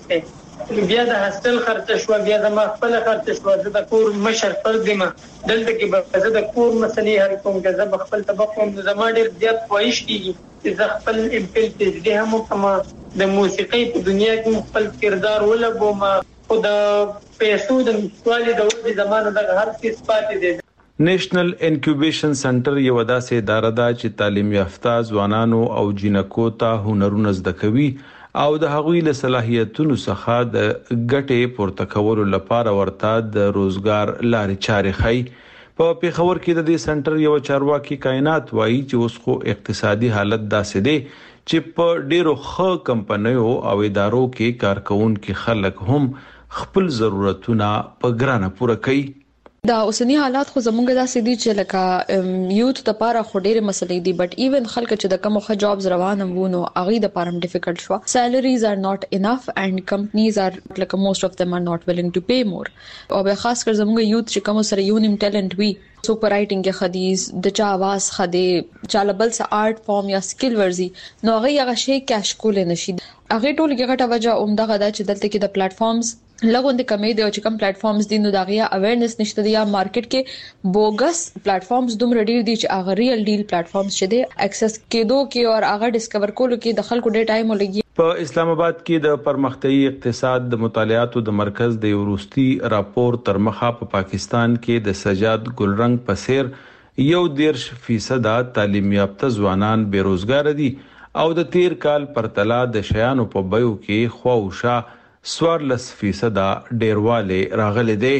پیسته بیا د هاستل خرچ شو بیا د خپل خرچ شو د کور مشر پر دیمه دلته کې به د کور مسلې هر کوم کې د خپل تبقم د زما ډیر زیات خوښ کیږي چې د خپل امپل پیسې هم کما د موسیقي په دنیا کې خپل کردار ولګوم او د پیسو د مستوالي د وړي زمانه د هر څه پاتې دي. نیشنل انکیوبیشن سنټر یو داسې اداره ده چې تعلیم یافته ځوانانو او جینکو ته هنرونه زده کوي او د هغوی له صلاحیتونو څخه د ګټې پورته کولو لپاره ورته د روزګار لارې چارې ښيي. په پیښور کې د دې سنټر یو چارواکي کائنات وایي چې اوس خو اقتصادي حالت داسې دی چې په ډیرو ښه کمپنیو او ادارو کې کارکونکو خلک هم خپل ضرورتونه په ګرانه پوره کوي. دا اوسنی حالات خو زمونږ داسې دي چې لکه یوت د پاره خو ډېر مسلې دي بټ ایون خلک چې د کوم خو جابز روان وو نو اغه د پاره ډیفیکلټ شو سیلریز ار ناٹ انف اند کمپنیز ار لکه موست اف them are not willing to pay more او به خاص کر زمونږ یوت چې کوم سره یونیم ټیلنٹ وی سپر رائټینګ کې خدیز د چا आवाज خدي چالبل س آرټ فارم یا سکل ورزي نو هغه هغه شی کیش کول نشي هغه ټول کې غټه وجه اومدغه د چې دلته کې د پلیټ فارمز لګون د کمی دی او چې کوم پلیټ فارمز دي نو دا غیا اویرنس نشته دی یا مارکیټ کې بوګس پلیټ فارمز دومره ډیر دي چې هغه ریل ډیل پلیټ فارمز چې دی اکسس کېدو کې او هغه ډیسکور کولو کې د خلکو ډیر ټایم ولګي. په اسلام آباد کې د پرمختیايي اقتصاد د مطالعاتو د مرکز د یوروستي راپور تر مخه په پاکستان کې د سجاد ګلرنګ پسیر یو دیرش فیصد تعلیم یافته ځوانان بیروزګار دي او د تیر کال پرتله د شیانو په بیو کې خواوشا سوارلس فیصد ډیرواله راغلي دي.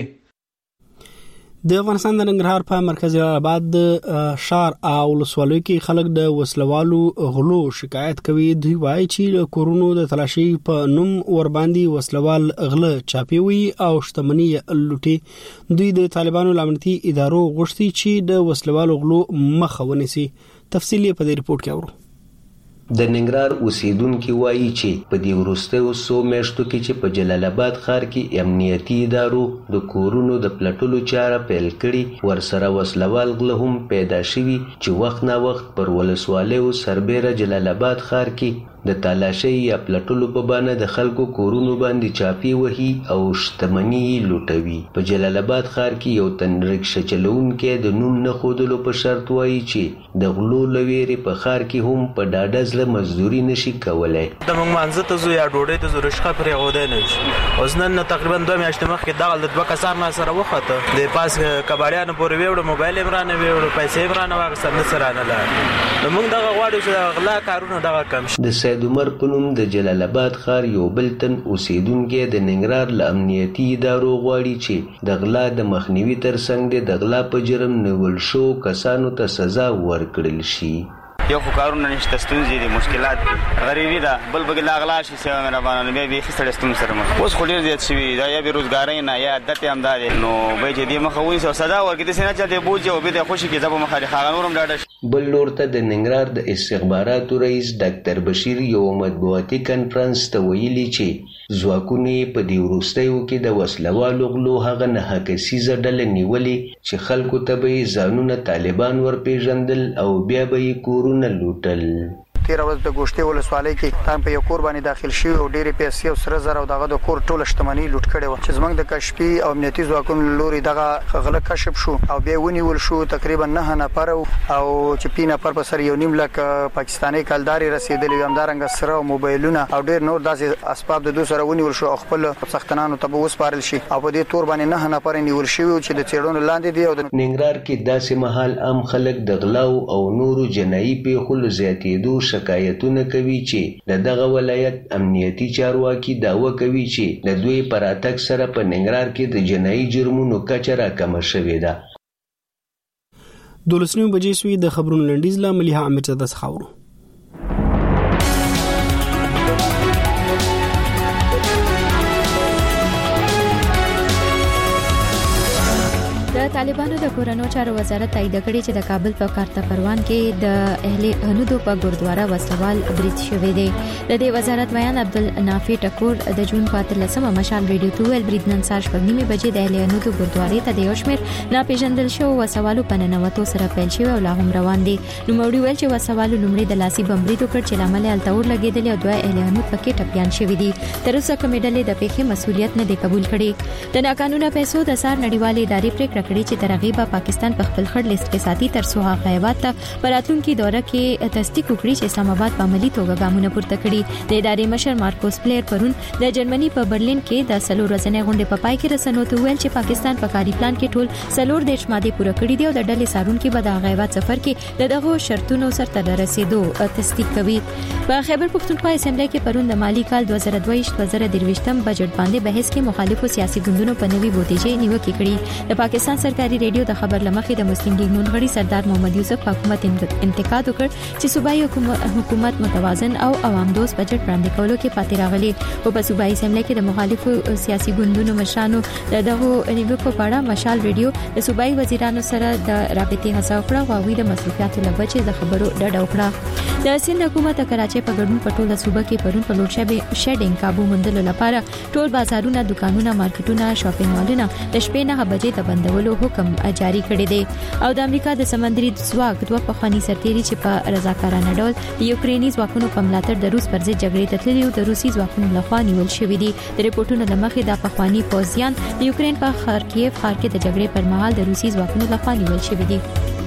د افغانستان د ننګرهار په مرکز آباد د شار او ولسوالۍ کې خلک د وسلوالو غلو شکایت کوي. دوی وایي چې کورونو د تلاشي په نوم ور باندې وسلوال غله چاپیوي او شتمنۍ لوټي. دوی د طالبانو لامنتي ادارو غوښتي چې د وسلوالو غلو مخه ونیسي. تفصیلی په دې ریپورت کې اورو. د ننګرهار اوسیدونکو وایي چې په دې وروستیو څو میاشتو کې چې په جلال آباد ښار کې امنیتي ادارو د کورونو د پلټلو چاره پیل کړي ورسره وسلوال غله هم پیدا شوي چې وخت نا وخت پر ولسوالیو سربیره جلال آباد ښار کې د تالاشۍ یا پلټلو په بانه د خلکو کورونو باندې چاپی وهي او شتمنۍ لوټوي. په جلال آباد ښار کې یو تن رکشه چلونکی د نوم نه ښودلو په شرط وایي چې د غلو له ویرې په ښار کې هم په ډاډه زړه مزدوري نشي کولی. د موږ مانځه ته ځو یا ډوډۍ ته ځو رشقه پرې غودی نه شي. اوس نن تقریبا دوه میاشتې مخکې دغه د دوه کسان ما سره وخته د پاس کباړیانو پورې ویوړه موبایل یې رانه ویوړه پیسې یې رانه واخیستل نه څه رانه لاړ. نو موږ دغه غواړو چې د غلا کارونه دغه کم شي. د سید عمر په نوم د جلال آباد ښار یو بل تن اوسیدونکی د ننګرهار له امنیتي ادارو غواړي چې د غلا د مخنیوي ترڅنګ د غلا په جرم نیول شو کسانو ته سزا ورکړل شي. یو خو کارونه نشته ستونزې دي مشکلات غریبي ده بل بګ لاغلا شي چې مهربانانه بیا به خسته ستون سره مخ اوس خو ډیر زیات شوی دا یا بیروزګارۍ نه یا عادت هم ده نو به چې دې مخه وې سو صدا ورګې د سینه چلته بوج او به د خوشي کې ځب مخه خاغ نورم ډاډه. بل لور ته د ننګرهار د استخباراتو رئیس ډاکټر بشیر یو مطبوعاتي کانفرنس ته ویلي چې ځواکونه په دې وروستیو کې د وسلوالو غلو هغه نه کسیزه ډلې نیولې چې خلکو ته به ځانونه طالبان ورپېژندل او بیا به یې کورونه لوټل. تیر ورځ د ګوشتي ولسوالۍ کې تام په یو کور باندې داخل شي او ډېرې پیسې او سره زر او دغه د کور ټول شتمنۍ لوټ کړي و چې زمنګ د کشفي او امنیتي ځواکونو لوري دغه غلط کشف شو او بیا ونیول شو تقریبا نه نفر او چې پی نفر په سر یو نیم لک پاکستاني کلداري رسیدلی همدارنګ سره موبایلونه او ډېر نور داسې اسباب د دوه سره ونیول شو او خپل سختنانو ته وسپارل شي او په دې تور باندې نه نفر نیول شي چې د چېړونو لاندې دی او د ننګرهار کې داسې مهال عام خلک د غلاو او نورو جنایي پیښو زیاتېدو شکایتونه کوي چې دغه ولایت امنیتي چارواکي داوا کوي چې د دوی پر اتک سره په ننګرهار کې د جنایي جرمونو کچه راکمه شوې ده. دولس نیمې بجې سوي د خبرونو لنډیز له مليحه امیرزاده څخه اورو. د طالبانو د کورونو چارو وزارت تایید کړی چې د کابل په کارته پروان کې د اهل هنودو په ګوردواره وسوال برید شوی دی. د دې وزارت بیان عبدالنافع ټکور د جون په اتلسمه مشال ریډیو تویل برید نن سهار شپږ نیمې بجې د اهل هنودو ګوردوارې ته د یو شمېر ناپېژندل شوو وسوالو په ننوتو سره پیل شوی او لا هم روان دي. نوموړي ویل چې وسوالو لومړی د لاسي بم برید وکړ چې لامل یې التور لګېدل او دوه اهل هنود پکې ټپیان شوي دي. تر اوسه کومې ډلې د پیښې مسؤلیت نه دی قبول کړی. د ناقانونه پیسو د سار نړیوالې ادارې پریکړه کړې چې ترغیبه پاکستان په خپل خړ لیست کې ساتي تر څو هغه هیواد ته پراتونکو دوره کې تصدیق وکړي چې اسلام آباد په عملی توګه ګامونه پورته کړي. د ادارې مشر مارکوس پلیر پرون د جرمني په برلین کې د سلور ورځې غونډې په پای کې رسنیو ته ویل چې پاکستان په کاري پلان کې ټول سلور دیش ماده پوره کړې دي او د ډلې سارونکو به د هغه هیواد سفر کې دغه شرطونو سره رسیدو تصدیق کوي. په خیبر پختونخوا اسمبلی کې پرون د مالی کال دوه زره دوه دوه زره درویشتم بجټ باندې بحث کې مخالفو سیاسي ګوندونو په نوي بودیجې نیوکه کړې. د پاکستان سرکاري ریډیو د خبر لمخې د مسلم لیگ نون غړي سردار محمد یوسف حکومت انتقاد وکړ چې صوبایي حکومت متوازن او عوام دوست بجټ وړاندې کولو کې پاتې راغلي او په صوبایي اسمبلی کې د مخالفو سیاسي ګوندونو مشرانو دغه نیوکو په اړه مشال ریډیو د صوبایي وزیرانو سره د رابطې هڅه وکړه او هغوی د مصرفیاتو له وجې د خبرو ډډه وکړه. د سند حکومت کراچۍ په ګډون په ټوله صوبه کې پرون په لوډ شیډینګ کابو موندلو لپاره ټول بازارونه دکانونه مارکیټونه شاپینګ مالونه د شپې نه بجې ته بندولو حکم جاری کړی دی. او د امریکا د سمندري ځواک دوه پخوانی سرتیري چې په رضاکارانه ډول د یوکریني ځواکونو په ملاتړ د روس پر ضد جګړې ته تللي او د روسي ځواکونو لخوا نیول شوي دي. د ریپورتونو له مخې د پخوانی پوځیان د یوکرین په خارکیف ښار کې د جګړې پر مهال د روسي ځواکونو لخوا نیول شوي دي.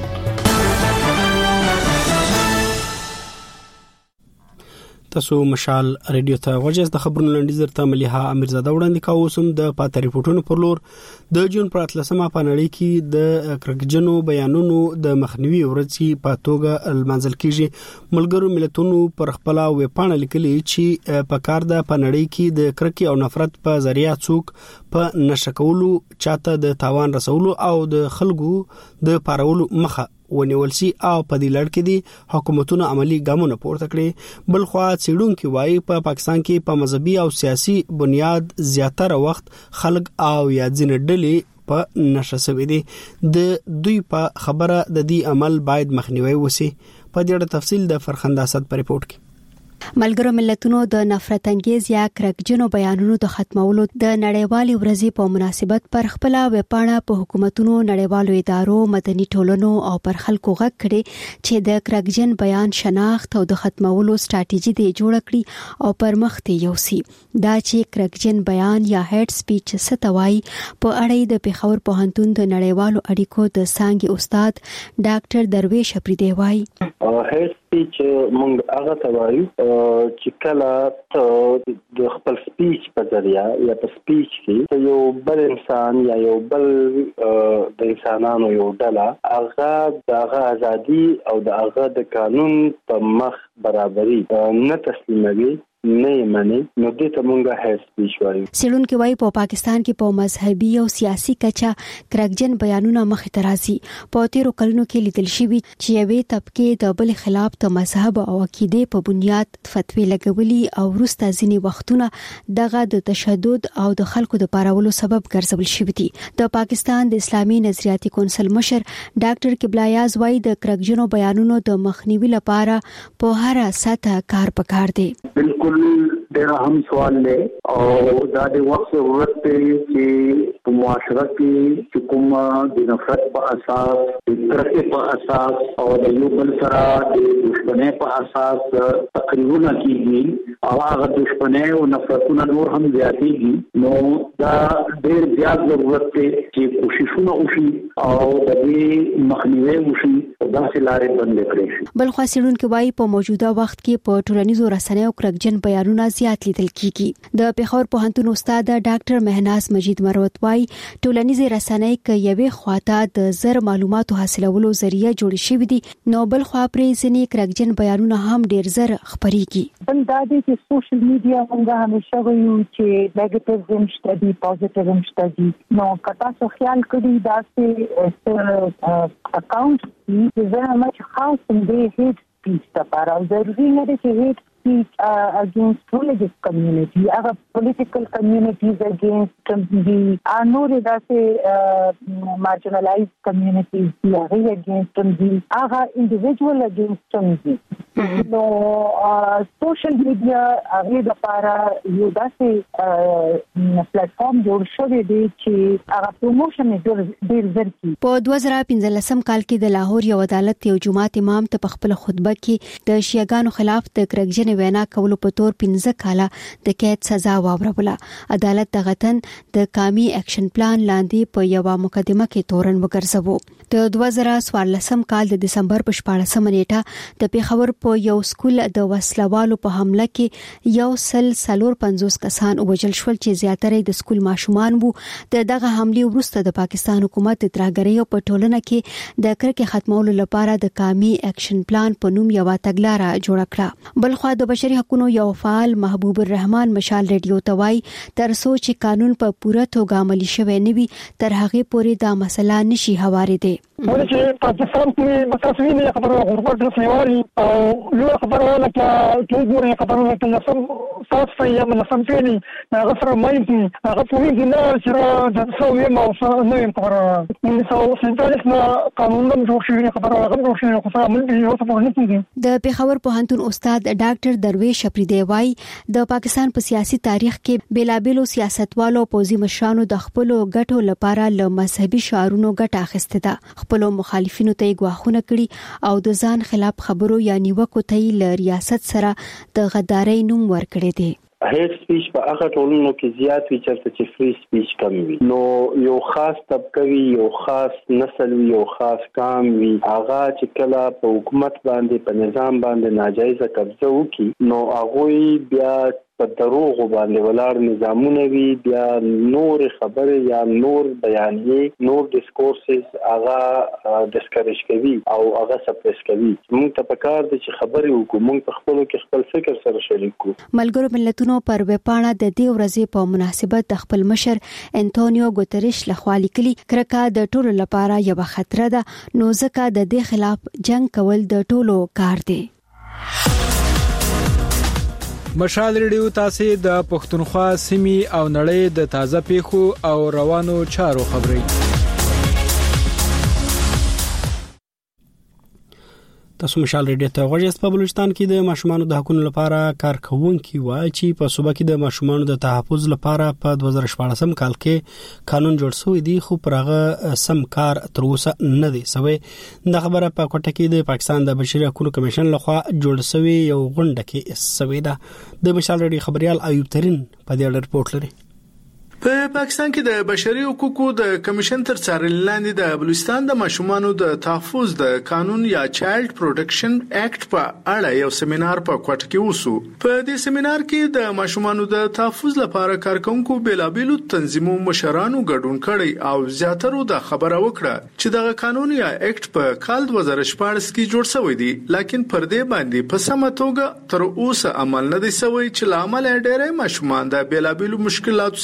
تاسو مشال ریډیو ته ورجز د خبرونو لنډیز درته مليحه امیرزاده وړاندې کوو. سم د پاتې ریپورتونو پر لور د جون پر اتلسمه په نړۍ کې د کرکجنو بیانونو د مخنیوي ورځي په توګه المنزل کېږي. ملګرو ملتونو پر خپل ویبپاڼه لیکلي چې په کار د په نړۍ کې د کرکې او نفرت په ذریعہ څوک په نشکولو چاته د تاوان رسولو او د خلکو د پارولو مخه ونیول شي او په دې لړ کې دي حکومتونو عملی ګامونه پورته کړي. بل خو څېړونکو وايي په پا پاکستان کې په مذهبي او سیاسي بنیاد زیاتره وخت خلک او یا ځینې ډلې په نشه سوي دي. د دوی په خبره د دې عمل باید مخنیوي وشي. په دې اړه تفصیل د فرخنده اسد په ریپورت کې. ملګرو ملتونو د نفرت انگیز یا کرکجنو بیانونو د ختمولو د نړیوالې ورځې په مناسبت پر خپل ویبپاڼه په حکومتونو نړیوالو ادارو مدني ټولنو او پر خلکو غږ کړي چې د کرکجن بیان شناخت او د ختمولو ستراتیژي دی جوړ کړي او پر مخ ته یوسي. دا چې کرکجن بیان یا هیټ سپیچ ستوي په اړه د پیښور پوهنتون د نړیوالو اړیکو د څانګې استاد ډاکټر درویش اپریدی وایي هیټ سپیچ مونږ هغه توایو چې کله ته د خپل سپیچ په ذریعہ یا په سپیچ کې یو بل انسان یا یو بل د انسانانو یو ډله هغه د ازادي او د هغه د قانون په مخ برابرۍ نه تسلیموي نه مني نو دې ته مونږه هیڅ سپیچ وایو. څېړونکو وايي په پاکستان کې په مذهبي او سیاسي کچه کرکجن بیانونه مخ ته راځي. په تیرو کلونو کې لیدل شوي چې یوې طبقې د بل خلاف د مذهب او عقیدې په بنیاد فتوی لګولي او وروسته ځینې وختونه دغه د تشدد او د خلکو د پارولو سبب ګرځول شوي دي. د پاکستان د اسلامي نظریاتي کونسل مشر ډاکټر قبلایاز وايي د کرکجنو بیانونو د مخنیوي لپاره په هر سطح کار پکار دی. بالکل ډېر اهم سوال دی او دا د وخت ضرورت دی چې په معاشره کې چې کوم د نفرت په اساس د کرکې په اساس او د یو بل سره د دښمنۍ په اساس تقریرونه کیږي او هغه دښمنۍ او نفرتونه نور هم زیاتېږي نو دا ډېر زیات ضرورت دی چې کوششونه وشي او د دې مخنیوي وشي او داسې لارې بندې کړې شي. بل خو څېړونکي وايي په موجوده وخت کې په ټولنیزو رسنیو کرکجن بیانونه زیات لیدل کیږي. د پېښور پوهنتون استاد ډاکټر مهناز مجید مروت وايي ټولنیزې رسنۍ کې یوې خواته د زر معلوماتو حاصلولو ذریعہ جوړ شوې دي نو بل خوا پرې ځینې کرکجن بیانونه هم ډېر زر خپريږي. بل دا دی چې سوشل میډیا موږ همیشه وایو چې نیگیټیو هم شته دي پوزټیو هم شته دي نو کتا څو خیال کړی دا چې اکاونټ is very much house and they hate speech لپاره ضروري نه دي چې hate speech uh, against religious community other political communities against the another that uh, marginalized communities the against the other individual against the no uh, social media هغه د لپاره یو داسې پلیټفارم جوړ شوی دی چې هغه پروموشن ډېر زر کی. په دوه زره پنځلسم کال کې د لاهور یو عدالت یو جمعات امام ته په خپل خطبه کې د شیعاګانو خلاف د کرکجن وینا کولو په تور پنځه کاله د قید سزا واوروله. عدالت دغه تن د قومي اکشن پلان لاندې په یو مقدمه کې تورن وګرځاوه. د دوه زره څوارلسم کال د دسمبر په شپاړسمه نیټه د پیښور په یو سکول د وسلوالو په حمله کې یو سل سلور پنځوس کسان وژل شول چې زیاتره د سکول ماشومان وو. د دغه حمله وروسته د پاکستان حکومت د ترهګرۍ په ټولنه کې د کرکې ختمولو لپاره د قومي اکشن پلان په نوم یو تګلاره جوړ کړه. بل خو د بشري حقوقو یو فعال محبوب الرحمن مشال ریډیو توای تر څو چې قانون په پوره توګه عملي شوی نه وي تر هغه پورې دا مسله نشي هوارېده. ولکه پاکستان کې متاسفین خبره غربت رسېوالي او یو خبره لکه ټول ګورې خبره لکه لسم سات فیا من لسم فيني غفر مايتي غفر مين دينار شراء تسوي ما وصلنا خبره من سو سنتالسنا قانون جوړ شوی خبره غو جوړ شوی خو عمل دی او په نتیجه د پیښور پوهنتون استاد ډاکټر درویش شپریدی وای د پاکستان په سیاسي تاریخ کې بیلابلو سیاستوالو پوزي مشرانو د خپل ګټو لپاره له مذهبي شعارونو ګټه اخیسته ده. خپل مخالفینو ته غواخونه کړي او د ځان خلاف خبرو یا نیوکو ته ل ریاست سره د غدارۍ نوم ورکړي دي. هیټ سپیچ په هغه ټولنو کې زیات وي چې چې فری سپیچ کم وي نو یو خاص طبقه وي یو خاص نسل وي یو خاص قام وي هغه چې کله په حکومت باندې په نظام باندې ناجایزه قبضه وکړي نو هغه بیا په دروغ باندې ولار نظامونه وي بیا نور خبره یا نور بیانې نور ډیسکورسز هغه ډسکریج کوي او هغه سپریس کوي. موږ ته پکار دي چې خبرې وکړو موږ په خپل کې خپل فکر سره شریک کړو. ملګرو ملتونو پر وپاڼه د دې ورځې په مناسبت د خپل مشر انټونیو ګوتریش لخوا لیکلي کرکه د ټولو لپاره یو خطر ده نو ځکه د دې خلاف جنگ کول د ټولو کار دی. مشال ریډیو تاسو د پښتونخوا سیمې او نړۍ د تازه پیښو او روانو چارو خبري تاسو مشال ریډیو ته غوښتل په بلوچستان کې د ماشومانو د حقوقو لپاره کارکونکي وایي چې په صوبه کې د ماشومانو د تحفظ لپاره په دوه زره شپاړسم کال کې قانون جوړ شوی دی خو پرغه سم کار تر اوسه نه دی سوی. د خبره په کوټه کې د پاکستان د بشري حقوقو کمیشن لخوا جوړ شوی یو غونډه کې سوی ده. د مشال ریډیو خبريال ایوب ترين په دې اړه رپورت لري. په پاکستان کې د بشري حقوقو د کمیشن تر څارنې لاندې د بلوچستان د ماشومانو د تحفظ د قانون یا چایلډ پروټیکشن اکټ په اړه یو سیمینار په کوټه کې وسو. په دې سیمینار کې د ماشومانو د تحفظ لپاره کارکونکو بیلابلو تنظیمو مشرانو ګډون کړي او زیاترو د خبره وکړه چې دغه قانون یا اکټ په کال دوه زره شپاړس کې جوړ شوی دی لکه پر دې باندې په سمه توګه تر اوسه عمل نه دی شوی چې لامل ډېرې ماشومان د بیلابلو مشکلاتو سره مخ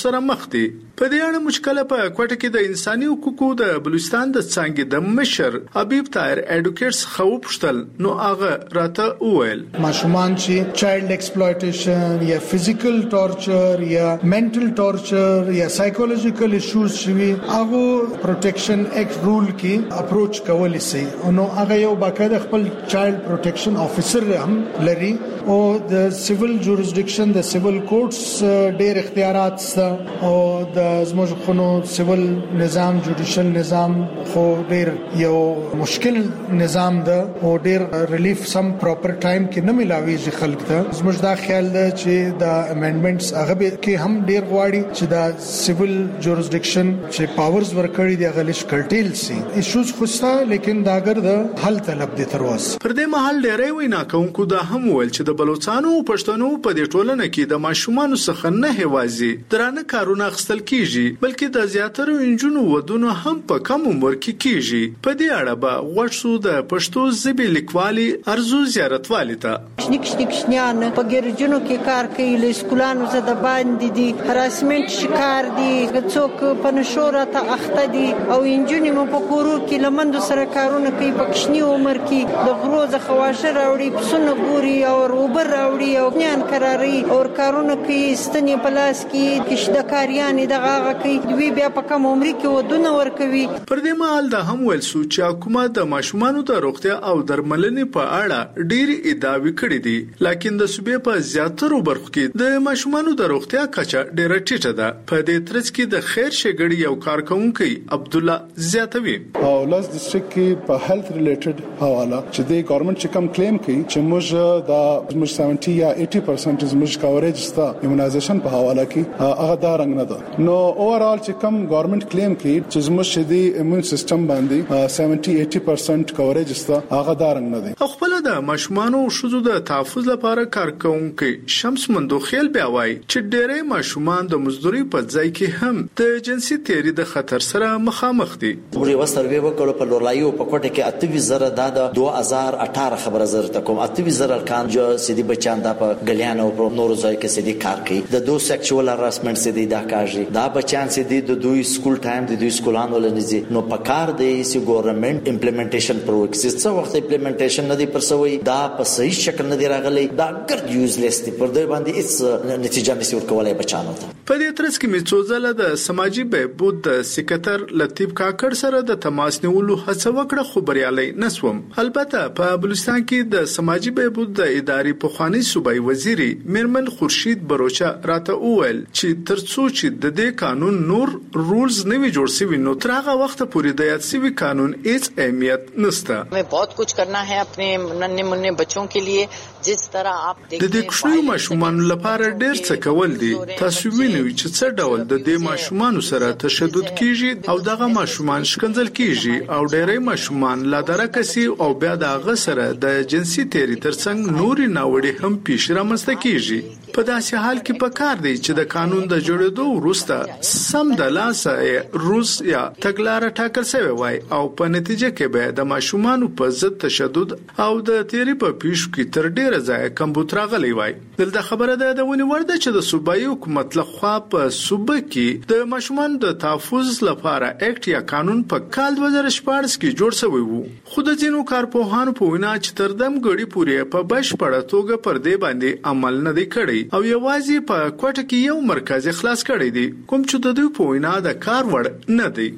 دي. په دې اړه مشکله په کوټه کې د انساني حقوقو د بلوچستان د څنګه د مشر حبیب طاهر اډوکیټس خوبشتل نو هغه راته وویل ماشومان چې چایلډ ایکسپلویټیشن یا فزیکل ټورچر یا منټل ټورچر یا سایکولوژیکل ایشوز شوي هغه پروټیکشن ایکټ رول کې اپروچ کولی شي نو هغه یو باقاعده خپل چایلډ پروټیکشن افیسر هم لري او د سیویل جوریسډکشن د سیویل کورټس ډېر اختیارات او د زموږ خونو سیویل نظام جوډیشل نظام خو ډیر یو مشکل نظام ده او ډیر ریلیف سم پراپر ټایم کې نه ملاويږي خلک ته. زموږ دا خیال ده چې د امندمنټس هغه کې هم ډیر غواړي چې د سیویل جوریسډکشن چې پاورز ورکړي دی غلیش کلټیل سي ایشوز خوستا لیکن دا اگر د حل طلب دي تر اوسه. پر دې محل ډیرې وینا کوونکو دا هم ویل چې د بلوچستان او پښتنو په دې ټولنه کې د ماشومان څخه نه هوازي درانه کارونه خپل کیږي بلکې د زیاتره انجونو ودونو هم په کم عمر کې کیږي. په دې اړه به ورشو د پښتو ژبې لیکوالي ارزو زیارت والی ته شنیک شنیک شنیان په ګرجنو کې کار کوي له سکولانو زده باندې دي هراسمنت شکار دي څوک په نشوره ته اخته دي او انجونی مو په کورو کې لمند سره کارونه کوي په کشنی عمر کې د غروزه خواشه راوړي پسونه ګوري او روبر راوړي او نیان قراري او کارونه کوي ستنې پلاس کې کشدکاریان دغه کوي دوی بیا په کوم عمر کې ودونه ور کوي. پر دې مهال د هم ویل سو چې حکومت د ماشومانو د روغتیا او درملنې په اړه ډېری ادعاوې کړې دي لیکن د صوبې په زیاترو برخو کې د ماشومانو د روغتیا کچه ډېره ټیټه ده. په دې ترڅ کې د خیر شګړې یو کارکونکو عبد الله زیاتوي او لاس ډیسټریکټ کې په هیلث ریلیټډ حواله چې د ګورنمنت چې کم کلیم کوي چې موږ د موږ سبعين یا اسی پرسنټ موږ کاورېج ستا ایمونایزیشن په حواله کې هغه دا رنګ نه ده. نو اوورال چې کم ګورنمنت کلیم کوي چې زموږ شدي ایمون سیستم باندې سبعين اسی پرسنټ کاورېج ستا هغه دا رنګ نه دی. خپل د ماشومانو او شذو د تحفظ لپاره کارکونکو شمس مندوخیل بیا وایي چې ډېرې ماشومان د مزدوري په ځای کې هم د جنسي تیری د خطر سره مخامخ دي. موږ وسروي وکړو په لورلایو په کوټه کې اته زره د دوه هزار اठारह خبره زر تکوم اته زره کان جو سيدي بچان د په ګلیانو او نورو ځای کې سيدي کار کوي د دو سیکشوال هراسمنت سيدي دا کاږي دا بچان سيدي د دوی سکول ټایم د دوی سکولانو لنځي نو په کار دی چې ګورنمنت امپلیمنټیشن پروسس څه وخت امپلیمنټیشن نه دی پرسوي دا په صحیح شکل نه دی راغلی دا ګرد یوزلیس دی پر دوی باندې هیڅ نتیجه نشي ورکولای بچانو ته. په دې ترڅ کې میڅوزله د سماجی بهبود د سکرټر لطیف کاکړ سره د تماس نیولو هڅه وکړه خو بریالي نسوم. البته په بلوچستان کې د سماجی بهبود د ادارې په خواني صوبایي وزیر میرمن خورشید بروچا راته وویل چې ترڅو چې د دې قانون نور رولز نه وي جوړ شوی نو تر هغه وخت پورې د یاد شوی قانون هیڅ اهمیت نشته. हमें बहुत कुछ करना है अपने नन्हे मुन्ने बच्चों के लिए जिस तरह आप د دې کوچنیو ماشومانو لپاره ډېر څه کول دي. تاسو وینئ چې څه ډول د دې ماشومانو سره تشدد کیږي او دغه ماشومان شکنځل کیږي او ډېرې ماشومان لا درکه سي او بیا دغه سره د جنسي تیری ترڅنګ نوري ناوړي هم پیش رامنځته کیږي. په داسې حال کې پکار دی چې د قانون د جوړېدو وروسته سم د لاسه روس یا تګلارې ټاکل شوی وای او په نتیجه کې به د ماشومانو په ضد تشدد او د تیری په پیښو کې تر ډېر ځای کمبود راغلی وای. دلته خبره ده د ونی ورده چې د صوبایي حکومت لخوا په صوبه کې د ماشومانو د تحفظ لپاره اکټ یا قانون په کال دوه زره شپږ کې جوړ شوی وو. خو د ځینو کارپوهانو په وینا چې تر دم غړي پورې په بشپړه توګه پر دې باندې عمل نه دی کړی او یوازې په کوټه کې یو مرکز خلاص کړی دی کوم چې د دوی په وینا د کار وړ نه دی.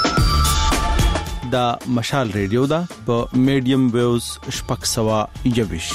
دا مشال ریډیو دا په میډیم ویوز شپږ سوه یوویش.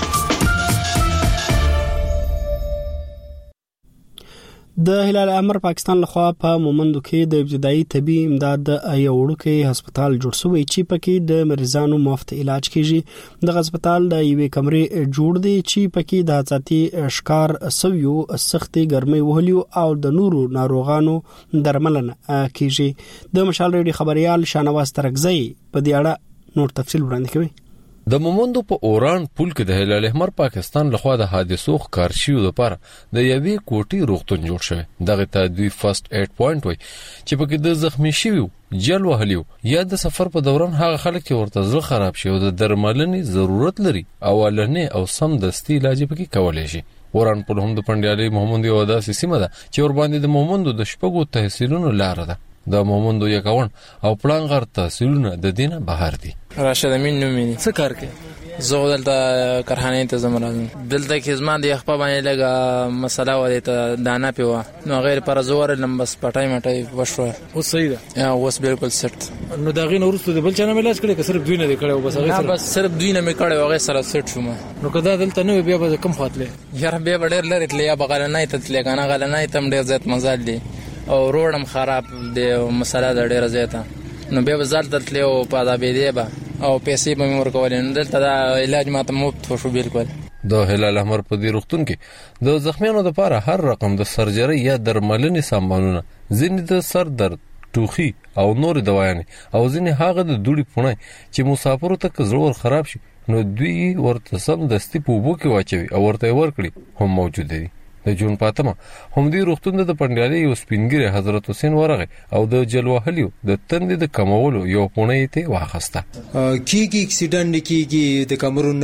د هلال احمر پاکستان لخوا په مومندو کې د ابتدایي طبي امداد د یو وړوکی هسپتال جوړ شوی چې پکې د مریضانو مفت علاج کیږي. د هسپتال د یوې کمرې جوړ دی چې پکې د حساسیتي ښکار سویو سختي ګرمي وهلیو او د نورو ناروغانو درملنه کیږي. د مشال ریډیو خبريال شانواز ترکزی په دې اړه نور تفصیل وړاندې کوي. د مومندو په اوران پول کې د هلال احمر پاکستان لخوا د حادثو ښکارشیو لپاره د یوې کوټې روغتون جوړ شوی. دغه ته دوی فرست ایډ پوینټ وای چې پکې د زخمی شویو جل وهلیو یا د سفر په دوران هغه خلک ورته زړه خراب شي او د درملنې ضرورت لري اولنې او سم دستي علاج پکې کولای شي. اوران پل هم د پنډیالي محمد یو داسې سیمه ده چې ور باندې د محمد د شپږو تحصیلونو لار ده. د محمد یکاون او پلان غر تحصیلونه د دینه بهر دي. راشد امین نومینی څه کار کوي؟ زه دلته کارخانه ته زما راځم. دلته کې زما د خپل باندې لګه مسله و ته دانا پیوا نو غیر پر زور لم بس پټای مټای وشو. او صحیح ده یا اوس بالکل سټ. نو دا غي نورسته د بل چا نه علاج کړي که صرف دوی نه دی کړي؟ بس هغه بس صرف دوی نه مې کړي هغه سره سټ شوم. نو کدا دلته نو بیا به کم خاطلې یار بیا ډېر لري تل یا بغل نه ته تل کنه غل نه تم ډېر زیات مزال دی او روډم خراب دی مسله د ډېر زیاته. نو بیا وزال تل او پادا به دی به او پیسې به مور کولې. دلته دا علاج ماته مفت شو بالکل. د هلال احمر په دې روغتون کې د زخمیانو لپاره هر رقم د سرجري یا درملنې سامانونه، ځینې د سر درد، ټوخي او نور دوايانې او ځینې هغه د دوړې پونه چې مسافرو ته زړور خراب شي نو دوی ورته سم دستي په وبو کې واچوي او ورته ورکړي هم موجود دي. د جون پاتمه هم دی روغتون د پنډیالي یو سپینګری حضرت حسین ورغه او د جلوهلیو د تندې د کمولو یو پونه ته واخسته. کیږي اکسیډنټ کیږي د کمرون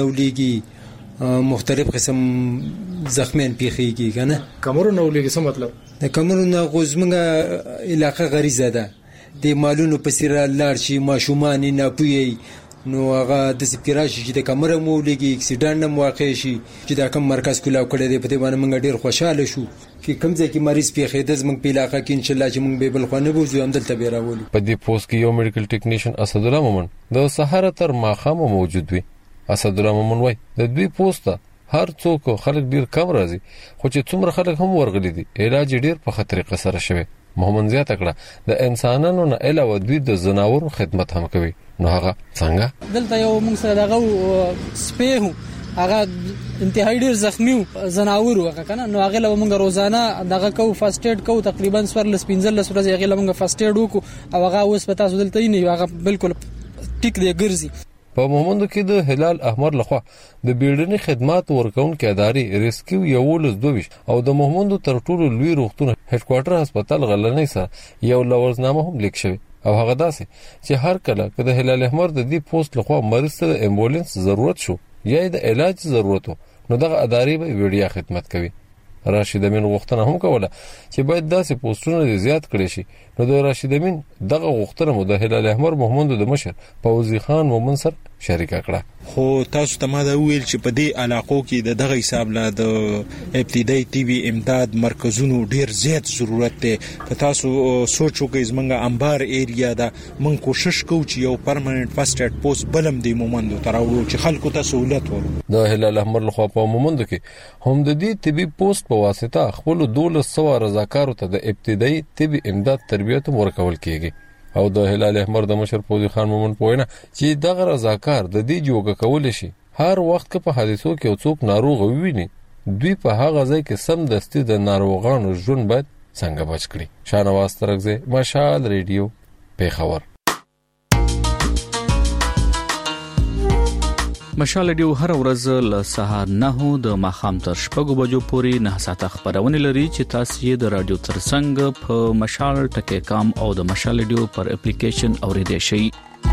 نولېږي مختلف قسم زخمیان پیخیږي کنه. کمرون نولېږي څه مطلب؟ د کمرون غوزمنګه علاقه غریزه ده د مالونو په سیره لار شي ماشومان نه پوي نو هغه د سپیراشي چې د کمره مولېږي اکسیډنټ هم واقع شي چې دا کم مرکز کولاو کړی دی په دې باندې موږ ډیر خوشاله شو چې کوم ځای کې مریض پیښېده زموږ په علاقه کې ان شاء الله چې موږ به بل خو نه بوزو هم دلته به راولو. په دې پوسټ کې یو میډیکل ټیکنیشن اسد الله مومن د سحر تر ماخامه موجود وي. اسد الله مومن وای د دوی پوسټ هر څوک خلک ډیر کم راځي خو چې څومره خلک هم ورغلي دي علاج ډیر په خطرې قصره شوی. محمد زیات کړه د انسانانو نه علاوه دوی د زناورو خدمت هم کوي. نو هغه څنګه؟ دلته یو موږ سره دغه سپیهو هغه انتهایی ډیر زخمی زناور وکړه کنه. نو هغه له موږ روزانه دغه کو فرست ایډ کو تقریبا سورلس پنځلس ورځې هغه له موږ فرست ایډ وکړو او هغه اوس په تاسو دلته نه هغه بالکل ټیک دی ګرځي. په مومند کې د هلال احمر لخوا د بیړني خدمات ورکونکو ادارې ریسکیو یولس دویش او د مومند تر ټولو لوی روغتون هډ کوارټر هسپتال غلنۍ سره یو لوزنامه هم لیک شوی او هغه داسې چې هر کله که د هلال احمر د دې پوسټ لخوا مریض ته د امبولانس ضرورت شو یا د علاج ضرورت نو دغه ادارې به وړیا خدمت کوي. راشد امین غوښتنه هم کوله چې باید داسې پوسټونه زیات کړي شي. نو د راشد امین دغه غوښتنه مو د هلال احمر محمد د مشر فوزي خان مومن سره شریک کړه. خو تاسو ته ما دا ویل چې په دې علاقو کې د دغه حساب لا د ابتدایي طبي امداد مرکزونو ډیر زیات ضرورت دی. که تاسو سوچ وکړئ زمونږ انبار ایریا دا مونږ کوشش کوو چې یو پرمننت فرست ایډ پوسټ بلم دی مومندو تراوړو چې خلکو ته سہولت ورکړي. د هلال احمر لخوا په مومندو کې هم د دې طبي پوسټ په واسطه خپل دولس سو رضاکارو ته د ابتدایي طبي امداد تربیت ورکول کیږي. او د هلال احمر د مشر فوزي خان مومن پوینه چې دغه رضاکار د دې جوګه کول شي هر وخت که په حادثو کې څوک ناروغ وویني دوی په هغه ځای کې سم دستي د ناروغانو ژوند باید څنګه بچ کړي. شانواز ترغزه مشال ریډیو پیښور. مشال ریډیو هر ورځ له سهار نه د ماخام تر شپږو بجو پورې نه ساعته خبرونه لري چې تاسو یې د رادیو ترڅنګ په مشال ټکی کام او د مشال ریډیو پر اپلیکیشن اوریدئ شئ.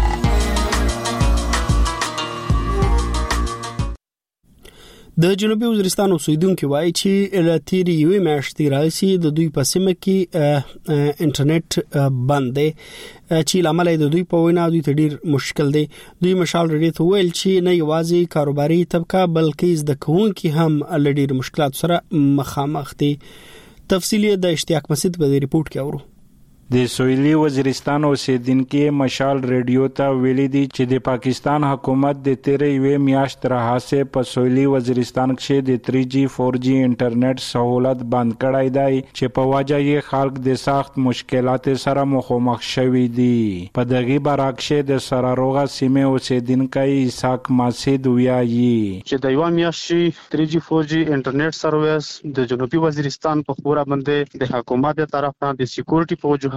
د جنوبي وزیرستان اوسیدونکو وایي چې لاتيري یوې میاشتې راځي د دوی په سیمه کې انټرنیټ بند دی چې لامل د دوی په وینا دوی ته ډیر مشکل دی. دوی مشال ریډیو ته ویل چې نه یوازې کاروباري طبقه بلکې د کوونکي هم لډیر مشکلات سره مخامخ دي. تفصیلی د اشتیاق مسجد په ریپورت کې اورو. د سویلي وزیرستان اوسیدونکو مشال ریډیو ته ویلي دي چې د پاکستان حکومت د تیرې یوې میاشت راهسه په سویلي وزیرستان کې د تھری جی فور جی انټرنیټ سہولت بند کړای دی چې په وجه یې خلک د سخت مشکلات سره مخامخ شوي دي. په دغه برعکس د سراروغه سیمه اوسیدونکو اسحاق مسجد ویایي چې د یو میاشت تھری جی فور جی انټرنیټ سرویس د جنوبي وزیرستان په خورا باندې د حکومت طرف نه د سکیورټي په وجه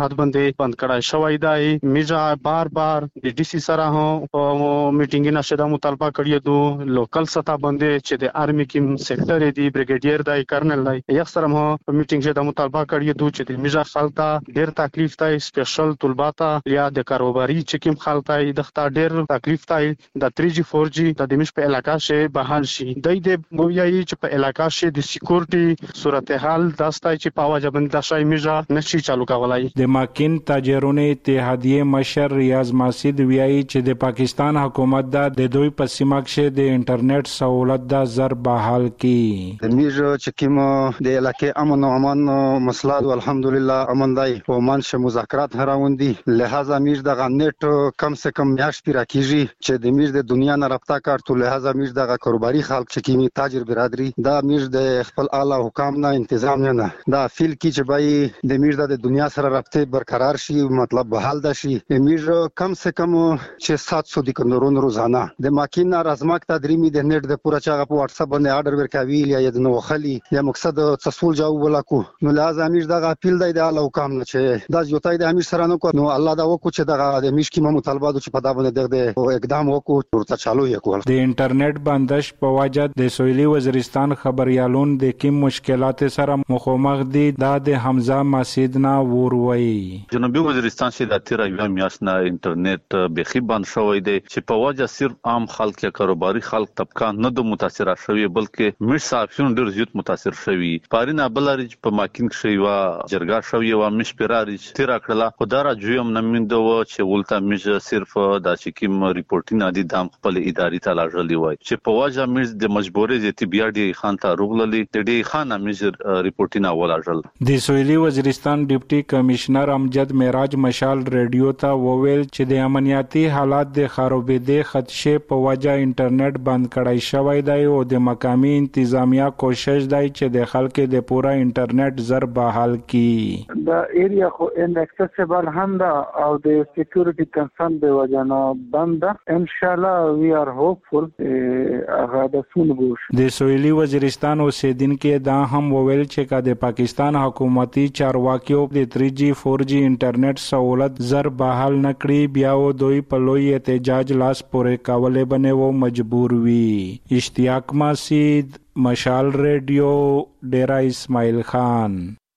حد باندې بند کړای شوی دی. میجا بار بار د ډي سي سره هم میټینګ نشه د مطالبه کړی دو لوکل سطح باندې چې د آرمي کې سیکټر دی بریګیډیر دی کرنل دی یو سره هم میټینګ شه د مطالبه کړی دو چې د میجا خلتا ډیر تکلیف دی سپیشل طلباتا یا د کاروباري چې کوم خلتا دغه ډیر تکلیف دی د تھری جی فور جی د دمش په علاقہ شه بحال شي د دې مویایي چې په علاقہ شه د سکیورټي صورتحال داستای چې پاوجا باندې د شای میجا نشي چالو کولای. د ماکین تاجرونو اتحادیه مشر ریاض ماسید ویایي چې د پاکستان حکومت د دوی په سیمه کې د انټرنیټ سہولت د زر بحال کی. د میجا چې کوم د علاقې امن او امان مسله الحمدلله امن دی او منشه مذاکرات هراوندي لہذا میج د غنټ کم سے کم میاش پیرا کیږي چې د میج د دنیا نه رابطه کارته لہذا میج د کاروباري خلک چې کیمی تاجر برادری دا میج د خپل اعلی حکام نه تنظیم نه دا فیل کی چې بای د میج د دنیا سره رابطه برقرار شي مطلب بحال ده شي. میج کم سے کم چې سات سو د کندرون روزانه د ماکین رازماک تدریمی د نیټ د پورا چاغه په واتس اپ باندې آرډر ورکوي یا د نو خلی یا مقصد تصول جواب ولاکو نو لہذا میج د اپیل دی د اعلی حکام نه چې دا یوتای د امیر سره نو کو نو الله دا وکړو چې د د میش کی مطالبه چې په دا باندې د اقدام وکړو ورته چالو یې کول. د انټرنیټ بندش په وجه د سویلي وزیرستان خبريالون د کوم مشکلات سره مخامخ دي دا د حمزه مسجد نه وروي. جنوبي وزیرستان چې د تیر یو میاشت نه انټرنیټ بخي بند شوی دی چې په وجه صرف عام خلک یا کاروباري خلک طبقه نه د متاثر شوی بلکې مش صحافیون ډیر زیات متاثر شوی. پارینا بلارج په ماکین کې شوی وا جرګه شوی وا مش پیرارج تیر کړه خدای جویم نمیندو چې ولته مش صرف د چکیم ریپورتینګ ادي دام خپل اداري ته لاږلی وای چې په واجه مش د مجبورې زیتی بیا ډي خان ته روغللی د ډي خان مش ریپورتینګ ولاجل. د سویلي وزیرستان ډیپټي کمشنر امجد معراج مشال ریډیو ته وویل چې د امنیتي حالات د خرابېدې خدشه په واجه انټرنیټ بند کړای شوی دی او د مقامی انتظامیه کوشش دی چې د خلکو د پورا انټرنیټ زر بحال کی. دا ایریا خو ان اکسسیبل هم دا او د سکیورټي کنسرن د وجنه بند ان شاء الله وی ار هوپفul هغه د سونګوش. د سویلي وزیرستان اوسیدونکو دا هم وویل چې کا د پاکستان حکومتي چارواکیو د تھری جی فور جی انټرنیټ سہولت زر بحال نکړي بیا و دوی په لوی احتجاج لاس پورې کولې بنه و مجبور وی. اشتیاق مسجد مشال ریډیو ډیرا اسماعیل خان.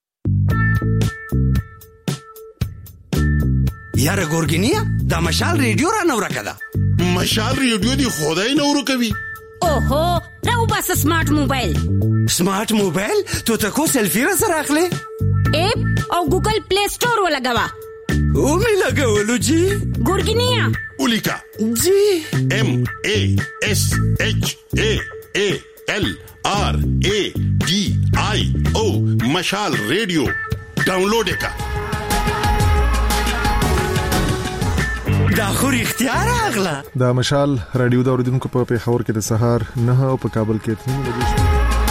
یاره ګورګینیا دا مشال ریډیو را نو راکړه. مشال ریډیو دی خدای نو ورکوي. اوهو راو بس سمارټ موبایل. سمارټ موبایل ته تاسو سلفي را سره اخلي اپ او ګوګل پلی سٹور ولګوا او می لګولو جی ګورګینیا ولیکا جی ام ا اس اچ ا ا ال آر ا ډي آی او مشال ریډیو ډاونلوډ کا. دا خو اختیار اغلا دا مشال رادیو دا اوریدونکو په پیښور کې د سهار نه او په کابل کې اته بجې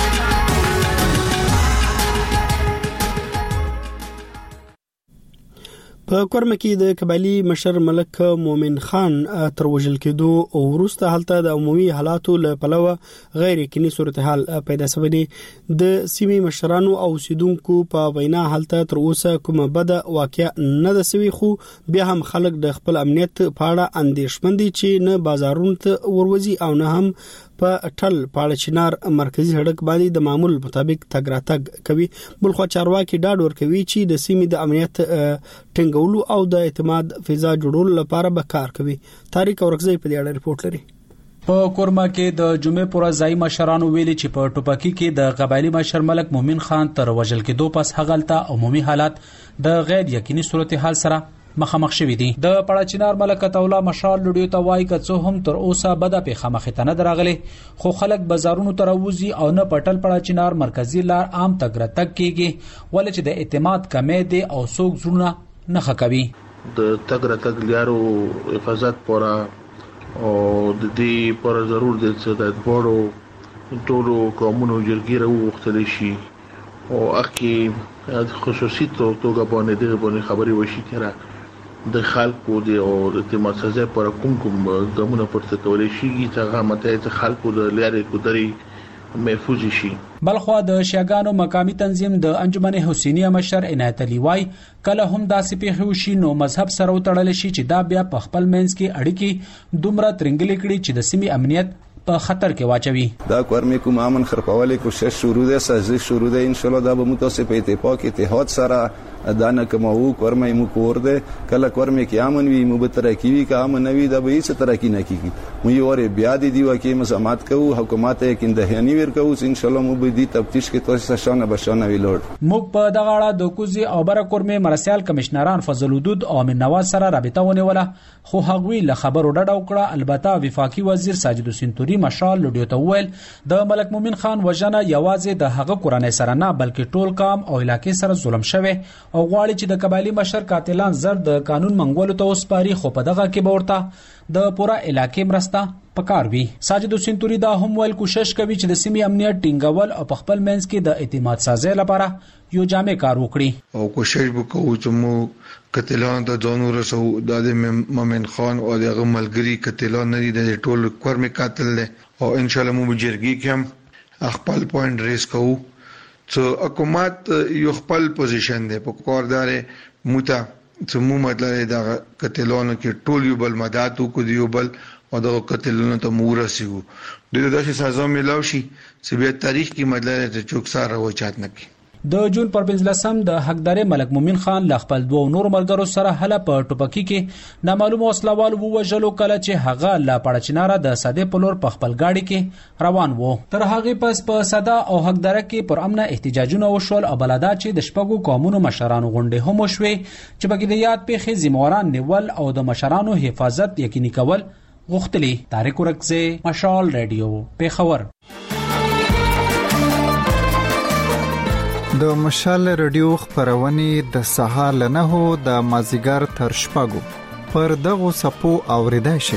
په کورمه کې د قبایلی مشر ملک مومن خان تر وژل کېدو او وروسته حالت د عمومي حالاتو له پلوه غیر یقیني صورتحال پیدا شوی دی. د سیمې مشرانو او سیدونکو په وینا حالت تر اوسه کومه بد واقع نه د سوي خو بیا هم خلک د خپل امنیت په اړه اندېښمن دي چې نه بازارونو ته وروزي او نه هم په ټل پاړه چنار مرکزی سړک باندې د معمول مطابق تګ راتګ کوي. بلخو چارواکي ډاډ ورکوي چې د سیمې د امنیت ټینګولو او د اعتماد فضا جوړولو لپاره به کار کوي. تاریخ اورکزی په دې اړه رپورت لري. په کورما کې د جمعې پورا ځای مشرانو ویلي چې په ټوپکی کې د قبایلی مشر ملک مومن خان تر وژل کېدو پس هغلته عمومي حالات د غیر یقیني صورتحال سره مخامخ شوې دي. د پړاچینار ملکت الله مشال لډیو ته وایي که څه هم تر اوسه بده پیښه مخې ته نه درغلي خو خلک بازارونو ته راوځي او نه پټل پړاچینار مرکزی لار عام تګ راتګ کېږي ولې چې د اعتماد کمې دي او څوک زړونه نه خکوي. د تګ راتګ لارو حفاظت پورا او د دې پر ضرور دي چې د بورو ټولو قومونو جرګې راوختل شي او اخی خصوصي توګه باندې د باندې خبري وشي کړه د خلکو دی او د تماسازه پر کوم کوم ګمونه پرته کولای شي چې هغه مته د خلکو د لارې کودري محفوظ شي. بلخوا د شیعاګانو مقامی تنظیم د انجمن حسینیه مشر عنایت علي وای کله هم داسې پیښې وشي نو مذهب سره وتړل شي چې دا بیا په خپل منځ کې اړیکې دومره ترنګلې کړي چې د سیمې امنیت په خطر کې واچوي. دا کار مې کوم امن خرپولې کوشش شروع ده سازش شروع ده ان شاء الله دا به متوسط په اتفاق اتحاد سره دانه کومو کور مې مو کور ده کله کور مې کې امن وي مو به ترقی وي که امن وي دا به هیڅ ترقی نه کیږي. مو یو ور بیا دي دی وکي مزامات کوو حکومت یې کیند هني ور کوو ان شاء الله مو به دي تفتیش کې تاسو شانه بشانه ویلوړ. موږ په دغه اړه د کوزي او برکور مې مرسیال کمشنران فضل الودود او امین نواز سره رابطه ونیوله خو هغوی له خبرو ډډه وکړه. البته وفاقي وزیر ساجد حسین توري مشال لډیو ته ویل د ملک مومن خان وژنه یوازې د هغه کورنۍ سره نه بلکې ټول قام او علاقې سره ظلم شوی او غواړي چې د قبایلی مشر قاتلان زر د قانون منګولو ته وسپاري خو په دغه کې به ورته د پوره علاقې مرسته پکار وي. ساجد حسین توري دا هم ویل کوشش کوي چې د سیمې امنیت ټینګول او په خپل منځ کې د اعتماد سازي لپاره یو جامع کار وکړي او کوشش وکړو چې مو قتلان د ځانو رسو د مومن خان او دغه ملګری قتلان نه دي د ټول کورمه قاتل له او ان شاء الله مو جرګي کې خپل پوینټ ریس کوو چې حکومت یو خپل پوزیشن دی په کوردار موتا چې مو مطلب دا قتلانو کې ټول یو بل مدد کو دی یو بل او دا قتلانو ته مورسیو د داسې سزا ملاو شي چې بیا تاریخ کې مطلب ته چوکسار راوچات نه کی. د جون پر پنځلسم د حقدار ملک مومن خان ل خپل دوه نور ملګرو سره هله په ټوپکی کې نامعلوم وسلوال ووجلو کله چې هغه لا پړچناره د ساده پلور په خپل گاډي کې روان وو. تر هغه پس په ساده او حقدار کې پر امنه احتجاجونه وشول او بلدا چې د شپږو قومونو مشرانو غونډې هم وشوي چې بګې د یاد پیښې ذمہواران نیول او د مشرانو حفاظت یقیني کول غوښتلي. طارق ورکزه مشال رادیو پیښور. د مشال رادیو خبرونه د سهار لنهو د مازیګر تر شپږو پر دغه سپو اوریدای شي.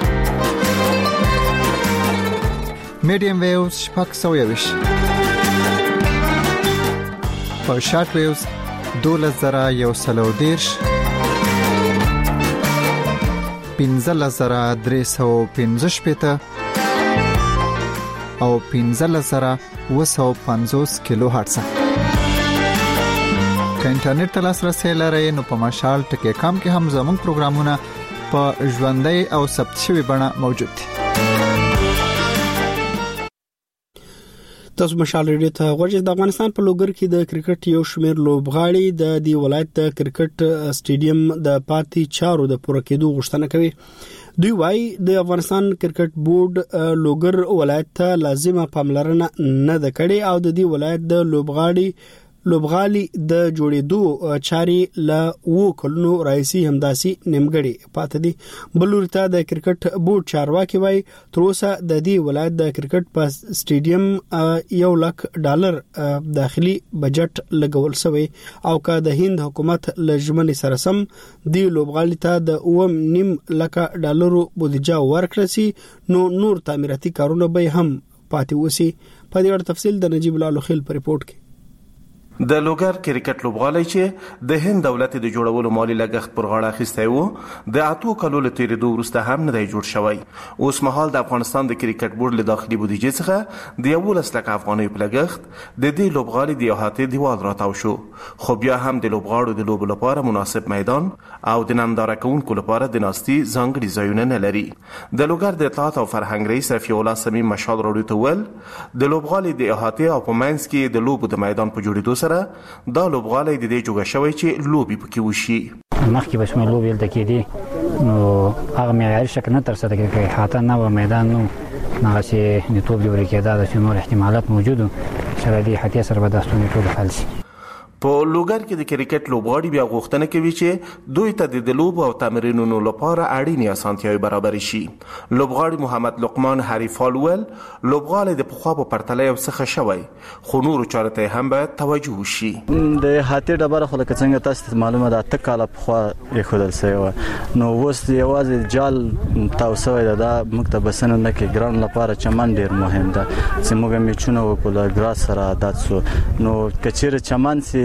میډیم ویوز شپږ سو یوش په شارټ ویوز دوله زره یو سلو دیرش پنځله زره درې سو پنځه شپېته او پنځله زره اوه سوه پنځوس کیلو هرتز. که انټرنیټ ته لاسرسی لرئ نو په مشال ټکی کام کې هم زموږ پروګرامونه په ژوندۍ او ثبت شوي بڼه موجود دي. تاسو مشال ریډیو ته غوږی. د افغانستان په لوګر کې د کرکټ یو شمېر لوبغاړي د دی ولایت د کرکټ سټیډیم د پاتې چارو د پوره کېدو غوښتنه کوي. دوی وايي د افغانستان کرکټ بورډ لوګر ولایت ته لازمه پاملرنه نه ده کړې او د دې ولایت د لوبغاړي لوبغالي د جوړېدو چاري لا وو کلونو رئیسي همداسي نیمګړي پاتې دي. بلورته د کرکټ بورډ چارواکي وای تر اوسه د دې ولایت د کرکټ په سټیډیم یو لک ډالر داخلي بجټ لګول شوی او که د هند حکومت لجمن سره سم دی لوبغالي ته د اوم نیم لک ډالرو بودیجه ورکړسي نو نور تعمیراتي کارونه به هم پاتې وسی. په دې اړه تفصیل د نجیب الله خیل په ریپورت کې. د لوګر کرکټ لوبغالی چې د هند دولت د جوړولو مالی لګښت پر غاړه اخیستی وو د اتو کلو له تیریدو وروسته هم نه دی جوړ شوی. اوس مهال د افغانستان د کرکټ بورډ له داخلي بودیجې څخه د یولس لک افغانۍ په لګښت د دې لوبغالي د احاطې دیوال راتاو شو خو بیا هم د لوبغاړو د لوبو لپاره مناسب میدان او د ننداره کوونکو لپاره د ناستي ځانګړي ځایونه نه لري. د لوګر د اطلاعات او فرهنګ رئیس رفیع الله صمیم مشال راډیو ته ویل د لوبغالي د احاطې او په منځ کې د لوبو د میدان په جوړېدو سره دا لوبغالی د دې جوړه شوی چې لوبي پکې وشي. مخکې به شمه لوبې دلته کېدې نو هغه معیاري شکل نه ترسره کېږي احاطه نه و میدان نو هغسې د توپ جوړې کېده داسې نور احتمالات موجود وو چې د دې احاطې سره به دا ستونزې ټولې حل شي. په لوګر کې د کرکټ لوبغاړي بیا غوښتنه کوي چې دوی ته د لوبو او تمرینونو لپاره اړینې اسانتیاوې برابر شي. لوبغاړي محمد لقمان حریفال ول لوبغاړي د پخوا په پرتله یو څه شوی خو نور چارو ته هم باید توجه وشي. د هاتي ډبره خو لکه څنګه تاسو معلومه ده اته کاله پخوا یې خدل سوی نو اوس یوازې جال تاسو ده دا مکتب سن نه کې ګراوند لپاره چمن ډیر مهم ده چې موږ میچونه وکړو ګراس سره عادت سو نو کچیر چمن سي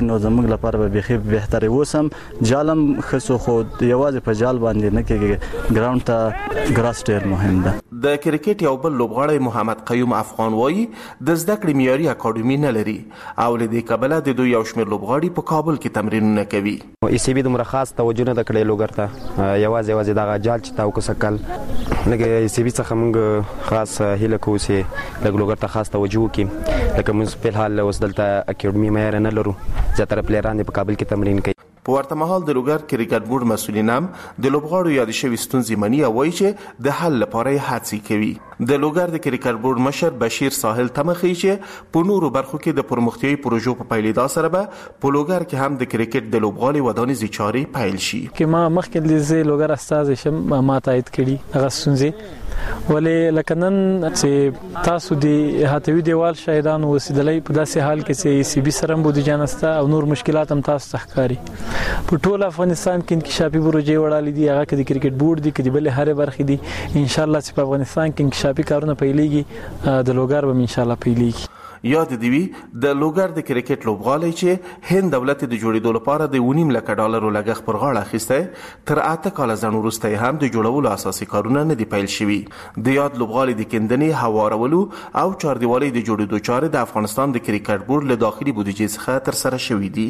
نو زموږ لپاره به بخي بهتري وسم جالم خصو خو یوازې په جال باندې نه کېږي ګراوند ته ګراس ډیر مهم ده. د کرکټ یو بل لوبغاړی محمد قیوم افغان وایي د زده کړې معیاري اکاډمي نه لري او له دې کبله د دوی یو شمېر لوبغاړي په کابل کې تمرینونه کوي. ای سی بي د مرخص توجه نه کړې لوګر ته یوازې یوازې دا جال چې تاو کو سکل لکه ای سی بي څخه موږ خاص هیله کوو چې د لوګر ته خاص توجه وکړي لکه موږ په حال اوس دلته اکاډمي معیار نه لرو زیاتره پلیران په کابل کې تمرین کوي. په ورته مهال د لوګر کرکټ بورډ مسؤلین هم د لوبغاړو یاد شوي ستونزې مني او وایي چې د حل لپاره یې هڅې کوي. د لوګر د کرکټ بورډ مشر بشیر ساحل تمخی چې په نورو برخو کې د پرمختیايي پروژو په پیلېدا سره به په لوګر کې هم د کرکټ د لوبغالي ودانیزي چارې پیل شي. کې ما مخکې د زی لوګر استاد شم ما تایید کړي هغه ستونزې ولې لکنن چې تاسو دی هاتوی دیوال شاهدان وسیدلې په داسې حال کې چې سی بي سره بودی جانسته او نور مشکلات هم تاسو تخکاری په ټول افغانستان کې انکشافي پروژې وړاندې دي هغه کې د کرکټ بورډ دی کې د بل هره برخې دي ان شاء الله چې په افغانستان کې انکشافي کارونه پیلېږي د لوګر به ان شاء الله پیلېږي. یاد دی وی د لوګر د کرکټ لوبغالی چې هند دولت د جوړېدو لپاره د ونیم لک ډالر لګښت پر غاړه اخیسته تر اته کال ځان وروسته هم د جوړولو اساسي کارونه نه دی پیل شوي. د یاد لوبغالی د کندنې هوارولو او چاردیوالۍ د جوړېدو چارې د افغانستان د کرکټ بورډ له داخلي بودیجې څخه تر سره شوي دي.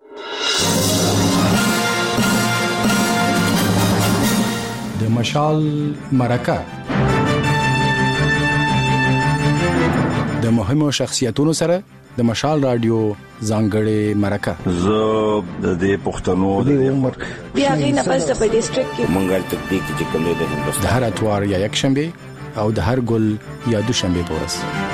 د مشال مرکه د مهمو شخصیتونو سره د مشال رادیو ځانګړې مرکه زه د دې پښتنو د عمر بیا غي نه پس د ډیسټریکټ کې منګل تکتیک چې کوم د هندوستان د هر اتوار یا یک شنبه او د هر ګل یا دوشنبه پورس